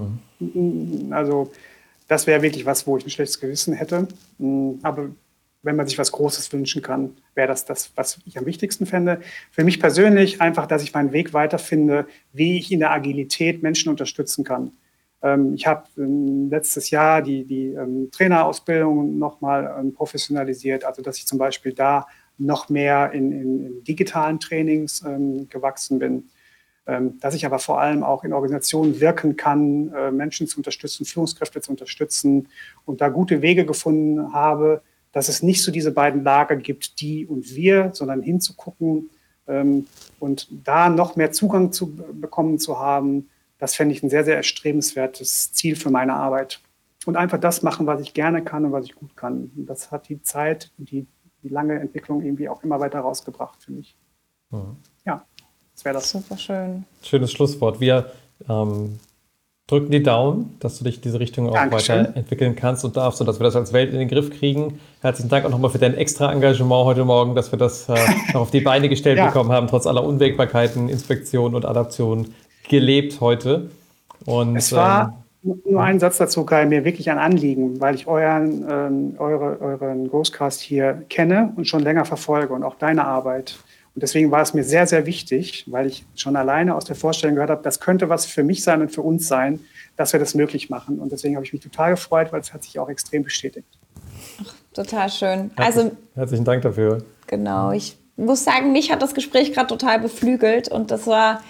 Hm. Also das wäre wirklich was, wo ich ein schlechtes Gewissen hätte. Aber wenn man sich was Großes wünschen kann, wäre das das, was ich am wichtigsten fände. Für mich persönlich einfach, dass ich meinen Weg weiterfinde, wie ich in der Agilität Menschen unterstützen kann. Ähm, ich habe ähm, letztes Jahr die, die ähm, Trainerausbildung nochmal ähm, professionalisiert, also dass ich zum Beispiel da noch mehr in, in, in digitalen Trainings ähm, gewachsen bin. Ähm, dass ich aber vor allem auch in Organisationen wirken kann, äh, Menschen zu unterstützen, Führungskräfte zu unterstützen und da gute Wege gefunden habe, dass es nicht so diese beiden Lager gibt, die und wir, sondern hinzugucken ähm, und da noch mehr Zugang zu bekommen zu haben, das fände ich ein sehr, sehr erstrebenswertes Ziel für meine Arbeit. Und einfach das machen, was ich gerne kann und was ich gut kann. Und das hat die Zeit und die, die lange Entwicklung irgendwie auch immer weiter rausgebracht für mich. Mhm. Ja. Das wäre das. Super schön. Schönes Schlusswort. Wir ähm, drücken die Daumen, dass du dich in diese Richtung auch Dankeschön. weiterentwickeln kannst und darfst und dass wir das als Welt in den Griff kriegen. Herzlichen Dank auch nochmal für dein extra Engagement heute Morgen, dass wir das äh, noch auf die Beine gestellt ja. bekommen haben, trotz aller Unwägbarkeiten, Inspektionen und Adaptionen gelebt heute. Und, es war ähm, nur ein Satz dazu, Kai, mir wirklich ein Anliegen, weil ich euren, ähm, eure, euren Ghostcast hier kenne und schon länger verfolge und auch deine Arbeit. Und deswegen war es mir sehr, sehr wichtig, weil ich schon alleine aus der Vorstellung gehört habe, das könnte was für mich sein und für uns sein, dass wir das möglich machen. Und deswegen habe ich mich total gefreut, weil es hat sich auch extrem bestätigt. Ach, total schön. Herzlich, also herzlichen Dank dafür. Genau, ich muss sagen, mich hat das Gespräch gerade total beflügelt und das war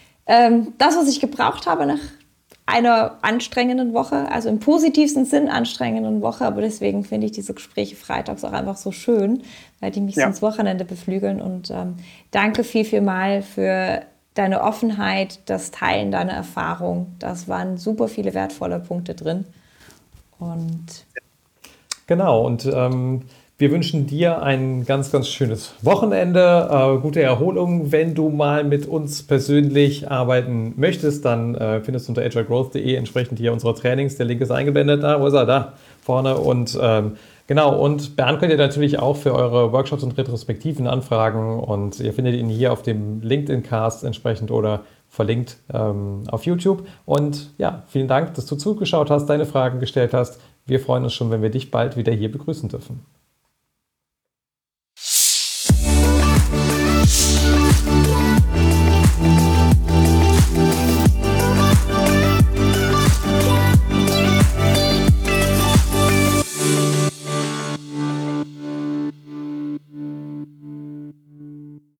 ähm, das, was ich gebraucht habe nach einer anstrengenden Woche, also im positivsten Sinn anstrengenden Woche, aber deswegen finde ich diese Gespräche freitags auch einfach so schön, weil die mich ja. so ins Wochenende beflügeln und ähm, danke viel, viel mal für deine Offenheit, das Teilen deiner Erfahrung. Das waren super viele wertvolle Punkte drin und genau, und ähm, wir wünschen dir ein ganz, ganz schönes Wochenende, äh, gute Erholung. Wenn du mal mit uns persönlich arbeiten möchtest, dann äh, findest du unter agile growth punkt de entsprechend hier unsere Trainings. Der Link ist eingeblendet. Da, wo ist er? Da vorne. Und ähm, genau, und Bernd könnt ihr natürlich auch für eure Workshops und Retrospektiven anfragen. Und ihr findet ihn hier auf dem LinkedIn-Cast entsprechend oder verlinkt ähm, auf YouTube. Und ja, vielen Dank, dass du zugeschaut hast, deine Fragen gestellt hast. Wir freuen uns schon, wenn wir dich bald wieder hier begrüßen dürfen.